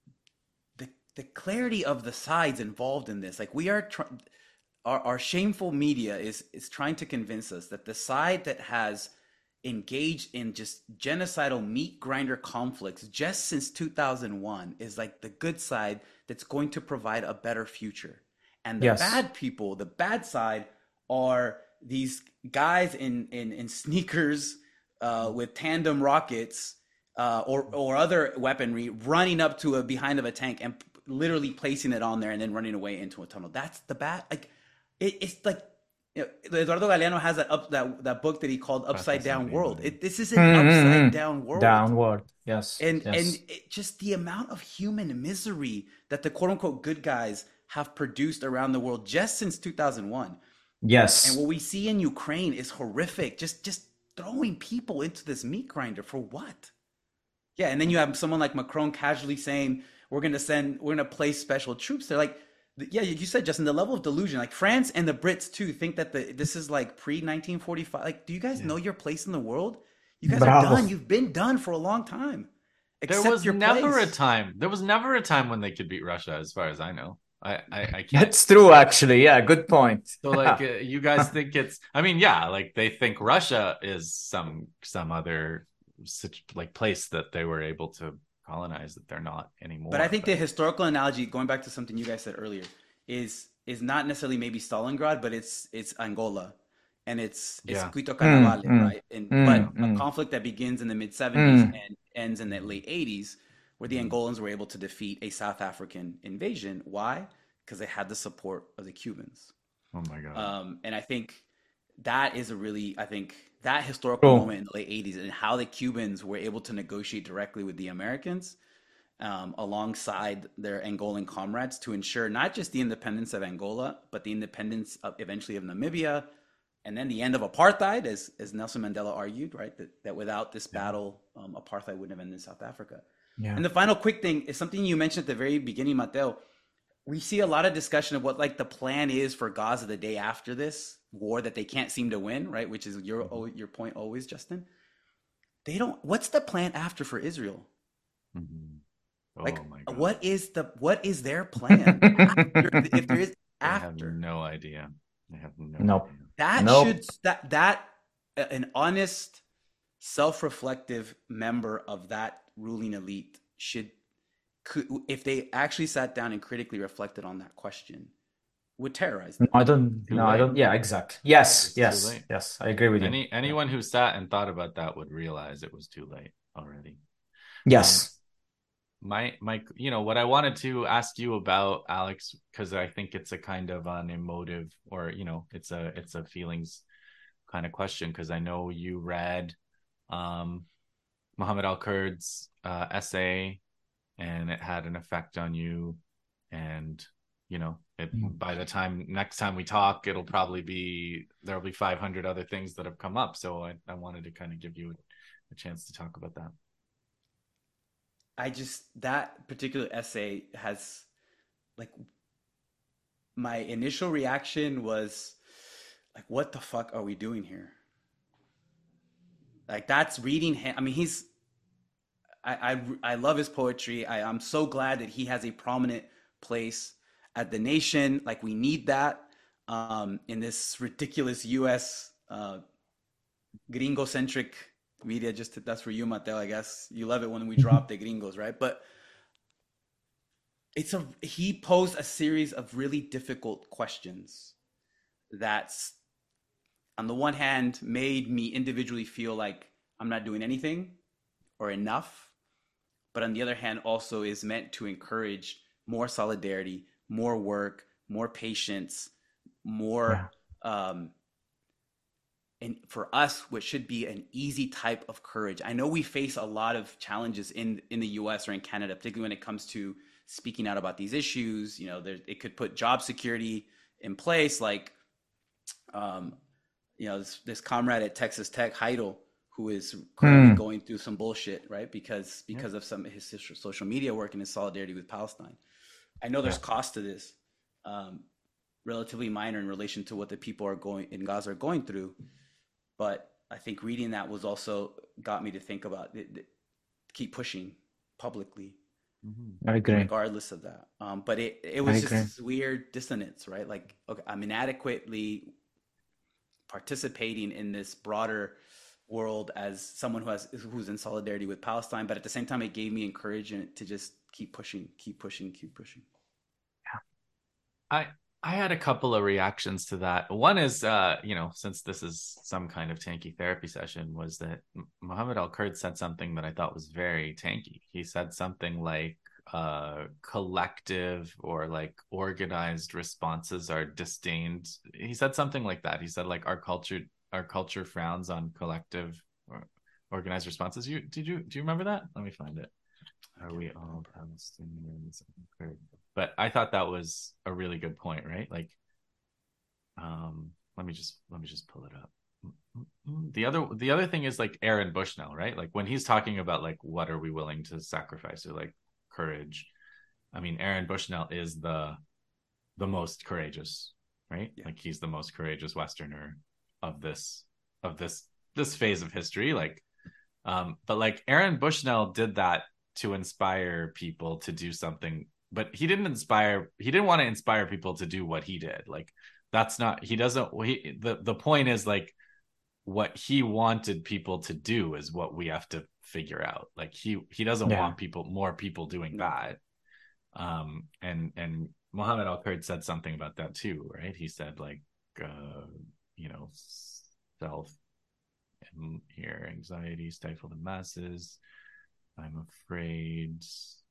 C: the the clarity of the sides involved in this. Like we are trying. Our, our shameful media is is trying to convince us that the side that has engaged in just genocidal meat grinder conflicts just since two thousand one is like the good side that's going to provide a better future. And the
B: Yes.
C: bad people, the bad side, are these guys in in, in sneakers uh, with tandem rockets uh, or or other weaponry running up to a behind of a tank and literally placing it on there and then running away into a tunnel. That's the bad. Like it, it's like you know, Eduardo Galeano has that up that that book that he called Upside Down World. It, this is an upside
B: Mm-hmm.
C: down world,
B: Downward. Yes.
C: and and
B: Yes.
C: it, just the amount of human misery that the quote unquote good guys have produced around the world just since two thousand one. And
B: Yes.
C: what we see in Ukraine is horrific. Just just throwing people into this meat grinder for what? Yeah, and then you have someone like Macron casually saying we're going to send we're going to place special troops. They're like, yeah, you said, Justin, the level of delusion. Like France and the Brits too think that the this is like pre nineteen forty-five. Like, do you guys
A: Yeah.
C: know your place in the world? You guys
B: Bravo.
C: are done. You've been done for a long time.
A: There
C: Accept
A: was
C: your
A: never
C: place.
A: a time. There was never a time when they could beat Russia, as far as I know. I I, I can't.
B: That's true, actually. Yeah, good point.
A: So like, uh, you guys think it's? I mean, yeah, like they think Russia is some some other such like place that they were able to colonize that they're not anymore.
C: But I think the historical analogy, going back to something you guys said earlier, is is not necessarily maybe Stalingrad, but it's it's Angola, and it's it's
A: Yeah.
C: Quito Carnavale,
B: Mm, mm,
C: right? And
B: mm,
C: but a
B: mm.
C: conflict that begins in the mid seventies
B: Mm.
C: and ends in the late eighties, where the Angolans were able to defeat a South African invasion. Why? Because they had the support of the Cubans.
A: Oh my God.
C: Um, and I think that is a really, I think that historical
B: Cool.
C: moment in the late eighties and how the Cubans were able to negotiate directly with the Americans um, alongside their Angolan comrades to ensure not just the independence of Angola, but the independence of eventually of Namibia, and then the end of apartheid, as, as Nelson Mandela argued, right? That, that without this battle, um, apartheid wouldn't have ended in South Africa.
B: Yeah.
C: And the final quick thing is something you mentioned at the very beginning, Mateo. We see a lot of discussion of what like the plan is for Gaza the day after this war that they can't seem to win, right? Which is your your point always, Justin. They don't. What's the plan after for Israel?
A: Mhm. Oh
C: Like,
A: my God.
C: what is the what is their plan after, if there is
A: I have
C: after?
A: no idea. I have no
B: Nope.
A: idea.
C: That
B: Nope.
C: should that that an honest, self-reflective member of that ruling elite should could if they actually sat down and critically reflected on that question would terrorize them.
B: No, I don't.
A: Too
B: No, I
A: late.
B: don't. Yeah, exactly. Yes.
A: It's too
B: Yes.
A: late.
B: Yes. I agree with you.
A: Any anyone who sat and thought about that would realize it was too late already.
B: Yes.
A: My my, you know, what I wanted to ask you about, Alex, because I think it's a kind of an emotive, or you know, it's a it's a feelings kind of question, because I know you read um, Muhammad Al-Kurd's uh, essay, and it had an effect on you, and you know, it,
B: Mm.
A: by the time next time we talk, it'll probably be there'll be five hundred other things that have come up. So I, I wanted to kind of give you a, a chance to talk about that.
C: I just that particular essay has like my initial reaction was like, what the fuck are we doing here? Like that's reading him. I mean, he's I I, I love his poetry. I, I'm so glad that he has a prominent place at the Nation. Like we need that um, in this ridiculous U S uh, gringo centric media. Just to, that's for you, Mateo. I guess you love it when we drop the gringos, right? But it's a he posed a series of really difficult questions that's on the one hand made me individually feel like I'm not doing anything or enough, but on the other hand also is meant to encourage more solidarity, more work, more patience, more yeah. um and for us, what should be an easy type of courage. I know we face a lot of challenges in, in the U S or in Canada, particularly when it comes to speaking out about these issues. You know, there, it could put job security in place. Like, um, you know, this, this comrade at Texas Tech, Heidel, who is currently mm. going through some bullshit, right? Because because yeah. of some of his social media work and his solidarity with Palestine. I know there's yeah. cost to this, um, relatively minor in relation to what the people are going in Gaza are going through. But I think reading that was also got me to think about it, it- keep pushing publicly,
A: Mhm.
B: I agree.
C: regardless of that. Um, but it it
B: I
C: was just
B: agree.
C: this weird dissonance, right? Like, okay, I'm inadequately participating in this broader world as someone who has who's in solidarity with Palestine, but at the same time, it gave me encouragement to just keep pushing, keep pushing, keep pushing.
A: I I had a couple of reactions to that. One is, uh, you know, since this is some kind of tanky therapy session, was that Muhammad Al Kurd said something that I thought was very tanky. He said something like, uh, collective or like organized responses are disdained. He said something like that. He said like our culture, our culture frowns on collective or organized responses. You did you do you remember that? Let me find it. Are we all Palestinians? But I thought that was a really good point, right? Like, um, let me just let me just pull it up. The other the other thing is like Aaron Bushnell, right? Like when he's talking about like what are we willing to sacrifice or like courage. I mean, Aaron Bushnell is the the most courageous, right?
C: Yeah.
A: Like he's the most courageous Westerner of this of this this phase of history. Like, um, but like Aaron Bushnell did that to inspire people to do something, but he didn't inspire. He didn't want to inspire people to do what he did. Like that's not. He doesn't. He, the the point is like what he wanted people to do is what we have to figure out. Like he he doesn't
B: Yeah.
A: want people more people doing
C: No.
A: that. Um, and and Muhammad Al Kurd said something about that too, right? He said like, uh, you know, self here, anxiety, stifle the masses. I'm afraid.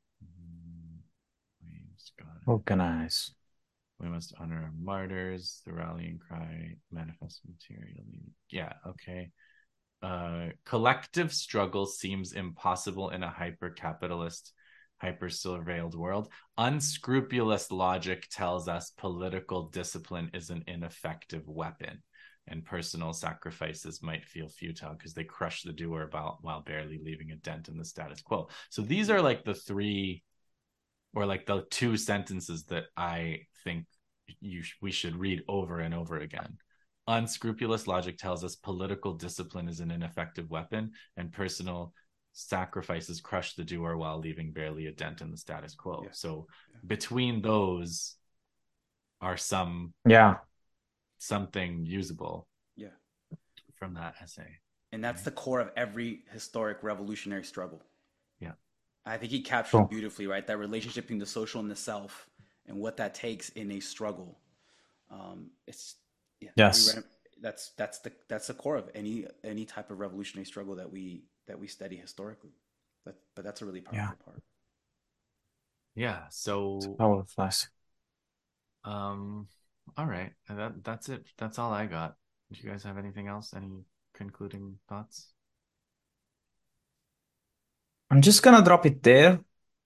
B: Organize.
A: We must honor our martyrs, the rallying cry, manifest materially. Yeah, okay. Uh, collective struggle seems impossible in a hyper-capitalist, hyper-surveilled world. Unscrupulous logic tells us political discipline is an ineffective weapon, and personal sacrifices might feel futile because they crush the doer about, while barely leaving a dent in the status quo. So these are like the three, or like the two sentences that I think you sh- we should read over and over again. Unscrupulous logic tells us political discipline is an ineffective weapon, and personal sacrifices crush the doer while leaving barely a dent in the status quo.
C: Yeah.
A: So between those are some
B: Yeah.
A: something usable
C: Yeah.
A: from that essay.
C: And that's the core of every historic revolutionary struggle.
A: Yeah.
C: I think he captures
B: Cool.
C: beautifully, right? That relationship between the social and the self and what that takes in a struggle. Um, it's yeah,
B: Yes.
C: every, that's that's the that's the core of any any type of revolutionary struggle that we that we study historically. But but that's a really powerful
B: Yeah.
C: part.
A: Yeah. So
B: Powerful.
A: um all right. That that's it. That's all I got. Do you guys have anything else? Any concluding thoughts?
B: I'm just gonna drop it there,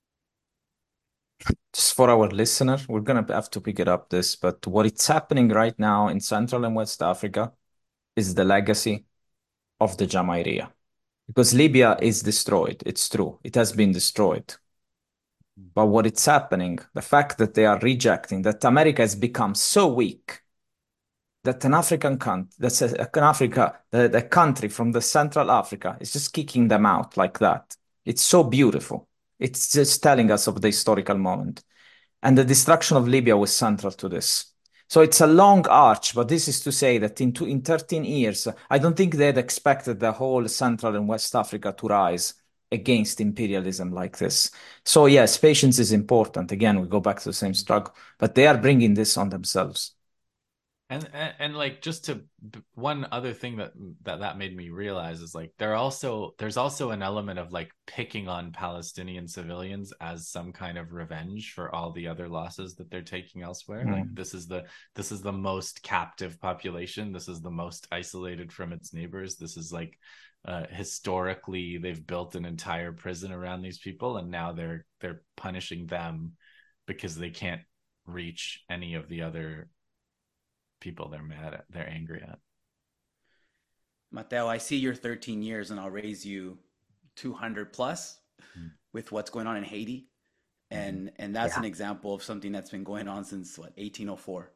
B: just for our listener. We're gonna have to pick it up this, but what it's happening right now in Central and West Africa is the legacy of the Jamahiriya. Because Libya is destroyed. It's true. It has been destroyed. But what it's happening, the fact that they are rejecting, that America has become so weak that an African country, that's a, an Africa, the, the country from the Central Africa is just kicking them out like that. It's so beautiful. It's just telling us of the historical moment. And the destruction of Libya was central to this. So it's a long arch, but this is to say that in, two, in thirteen years, I don't think they'd expected the whole Central and West Africa to rise against imperialism like this. So yes, patience is important. Again, we go back to the same struggle, but they are bringing this on themselves.
A: And, and and like just to one other thing that that that made me realize is like there also there's also an element of like picking on Palestinian civilians as some kind of revenge for all the other losses that they're taking elsewhere.
B: Mm.
A: Like this is the this is the most captive population. This is the most isolated from its neighbors. This is like uh, historically they've built an entire prison around these people, and now they're they're punishing them because they can't reach any of the other people they're mad at, they're angry at.
C: Mateo, I see your thirteen years and I'll raise you two hundred plus mm. with what's going on in Haiti. And and that's
B: yeah.
C: an example of something that's been going on since what eighteen oh four.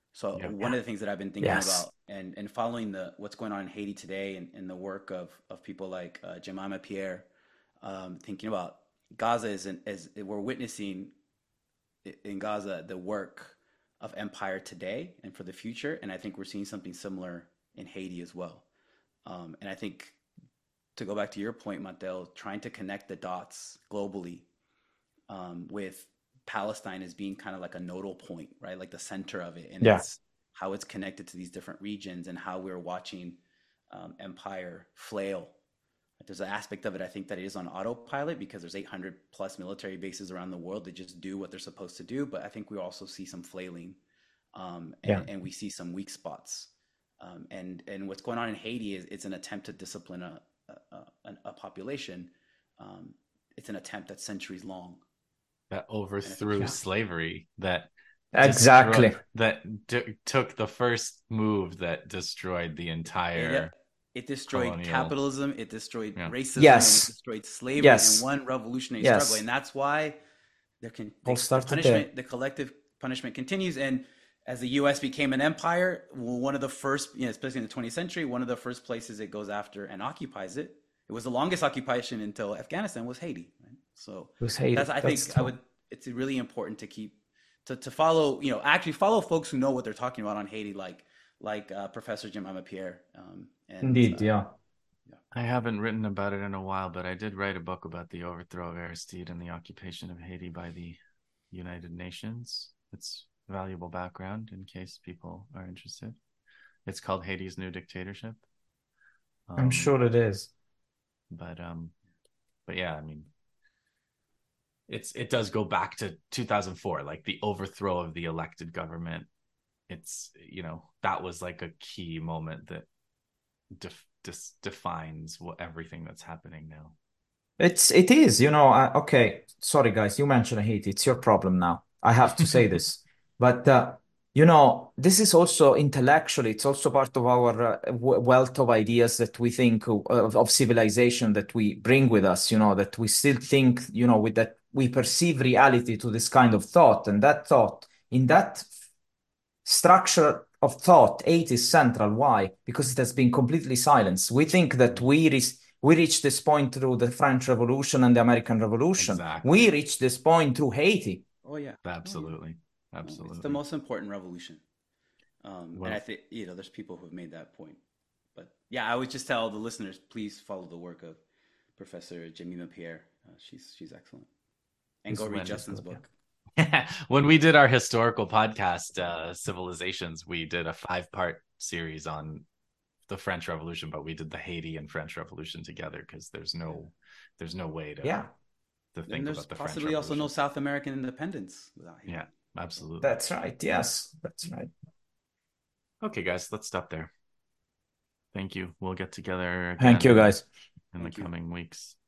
C: So
A: Yeah.
C: one of the things that I've been thinking
B: Yes.
C: about and and following the what's going on in Haiti today and, and the work of of people like uh, Jemima Pierre, um, thinking about Gaza is an, as we're witnessing in Gaza the work of empire today and for the future, and I think we're seeing something similar in Haiti as well. Um, and I think to go back to your point, Mateo, trying to connect the dots globally um, with Palestine as being kind of like a nodal point, right? Like the center of it, and
B: Yeah.
C: it's how it's connected to these different regions and how we're watching um, empire flail. There's an aspect of it I think that it is on autopilot because there's eight hundred plus military bases around the world that just do what they're supposed to do. But I think we also see some flailing, um,
B: Yeah.
C: and, and we see some weak spots. Um, and and what's going on in Haiti is it's an attempt to discipline a a, a, a population. Um, it's an attempt that's centuries long.
A: That
C: And I think
A: overthrew
B: Yeah.
A: slavery, that
B: Exactly.
A: destroyed, that d- took the first move that destroyed the
C: it uh,
A: entire
C: it destroyed
A: colonial.
C: capitalism, it destroyed
A: Yeah.
C: racism, and it
B: Yes.
C: destroyed slavery in
B: Yes.
C: one revolutionary struggle.
B: Yes.
C: And that's why there can
B: All
C: the, the
B: started there.
C: punishment, the collective punishment continues. And as the U S became an empire, one of the first, you know, especially in the twentieth century, one of the first places it goes after and occupies it. It was the longest occupation until Afghanistan was Haiti. Right? So
B: It was Haiti.
C: that's I
B: That's
C: think I
B: true.
C: would. It's really important to keep to, to follow. You know, actually follow folks who know what they're talking about on Haiti, like like uh, Professor Jemima Pierre. Um, and
B: Indeed.
C: uh,
B: Yeah.
C: yeah.
A: I haven't written about it in a while, but I did write a book about the overthrow of Aristide and the occupation of Haiti by the United Nations. It's valuable background in case people are interested. It's called Haiti's New Dictatorship.
B: I'm
A: Um,
B: sure it is.
A: but um, but yeah, I mean, it's it does go back to two thousand four, like the overthrow of the elected government. It's, you know, that was like a key moment that def- dis- defines what everything that's happening now.
B: It's it is, you know. Uh, okay, sorry guys, you mentioned Haiti. It's your problem now. I have to say this, but uh, you know, this is also intellectually. It's also part of our uh, w- wealth of ideas that we think of, of civilization that we bring with us. You know, that we still think. You know, with that we perceive reality to this kind of thought, and that thought in that structure of thought, eight is central. Why? Because it has been completely silenced. We think that we re- we reached this point through the French Revolution and the American Revolution.
A: Exactly.
B: We reached this point through Haiti.
C: Oh yeah.
A: Absolutely.
C: Oh, yeah.
A: Absolutely.
C: It's the most important revolution. Um,
A: Well,
C: and I think you know there's people who have made that point. But yeah, I would just tell the listeners, please follow the work of Professor Jemima Pierre. Uh, she's she's excellent. And
A: It's
C: go read
A: Wendy's
C: Justin's
A: book,
C: book.
A: when we did our historical podcast, uh, Civilizations, we did a five part series on the French Revolution, but we did the Haiti and French Revolution together because there's no there's no way to
B: Yeah,
A: to
C: And
A: think
C: there's
A: about the French
C: possibly also
A: Revolution.
C: no South American independence without him.
A: Yeah, absolutely.
B: that's right. Yes, that's right.
A: Okay, guys, let's stop there. Thank you. We'll get together again
B: Thank you, guys.
A: in
C: Thank
A: the
C: you.
A: coming weeks.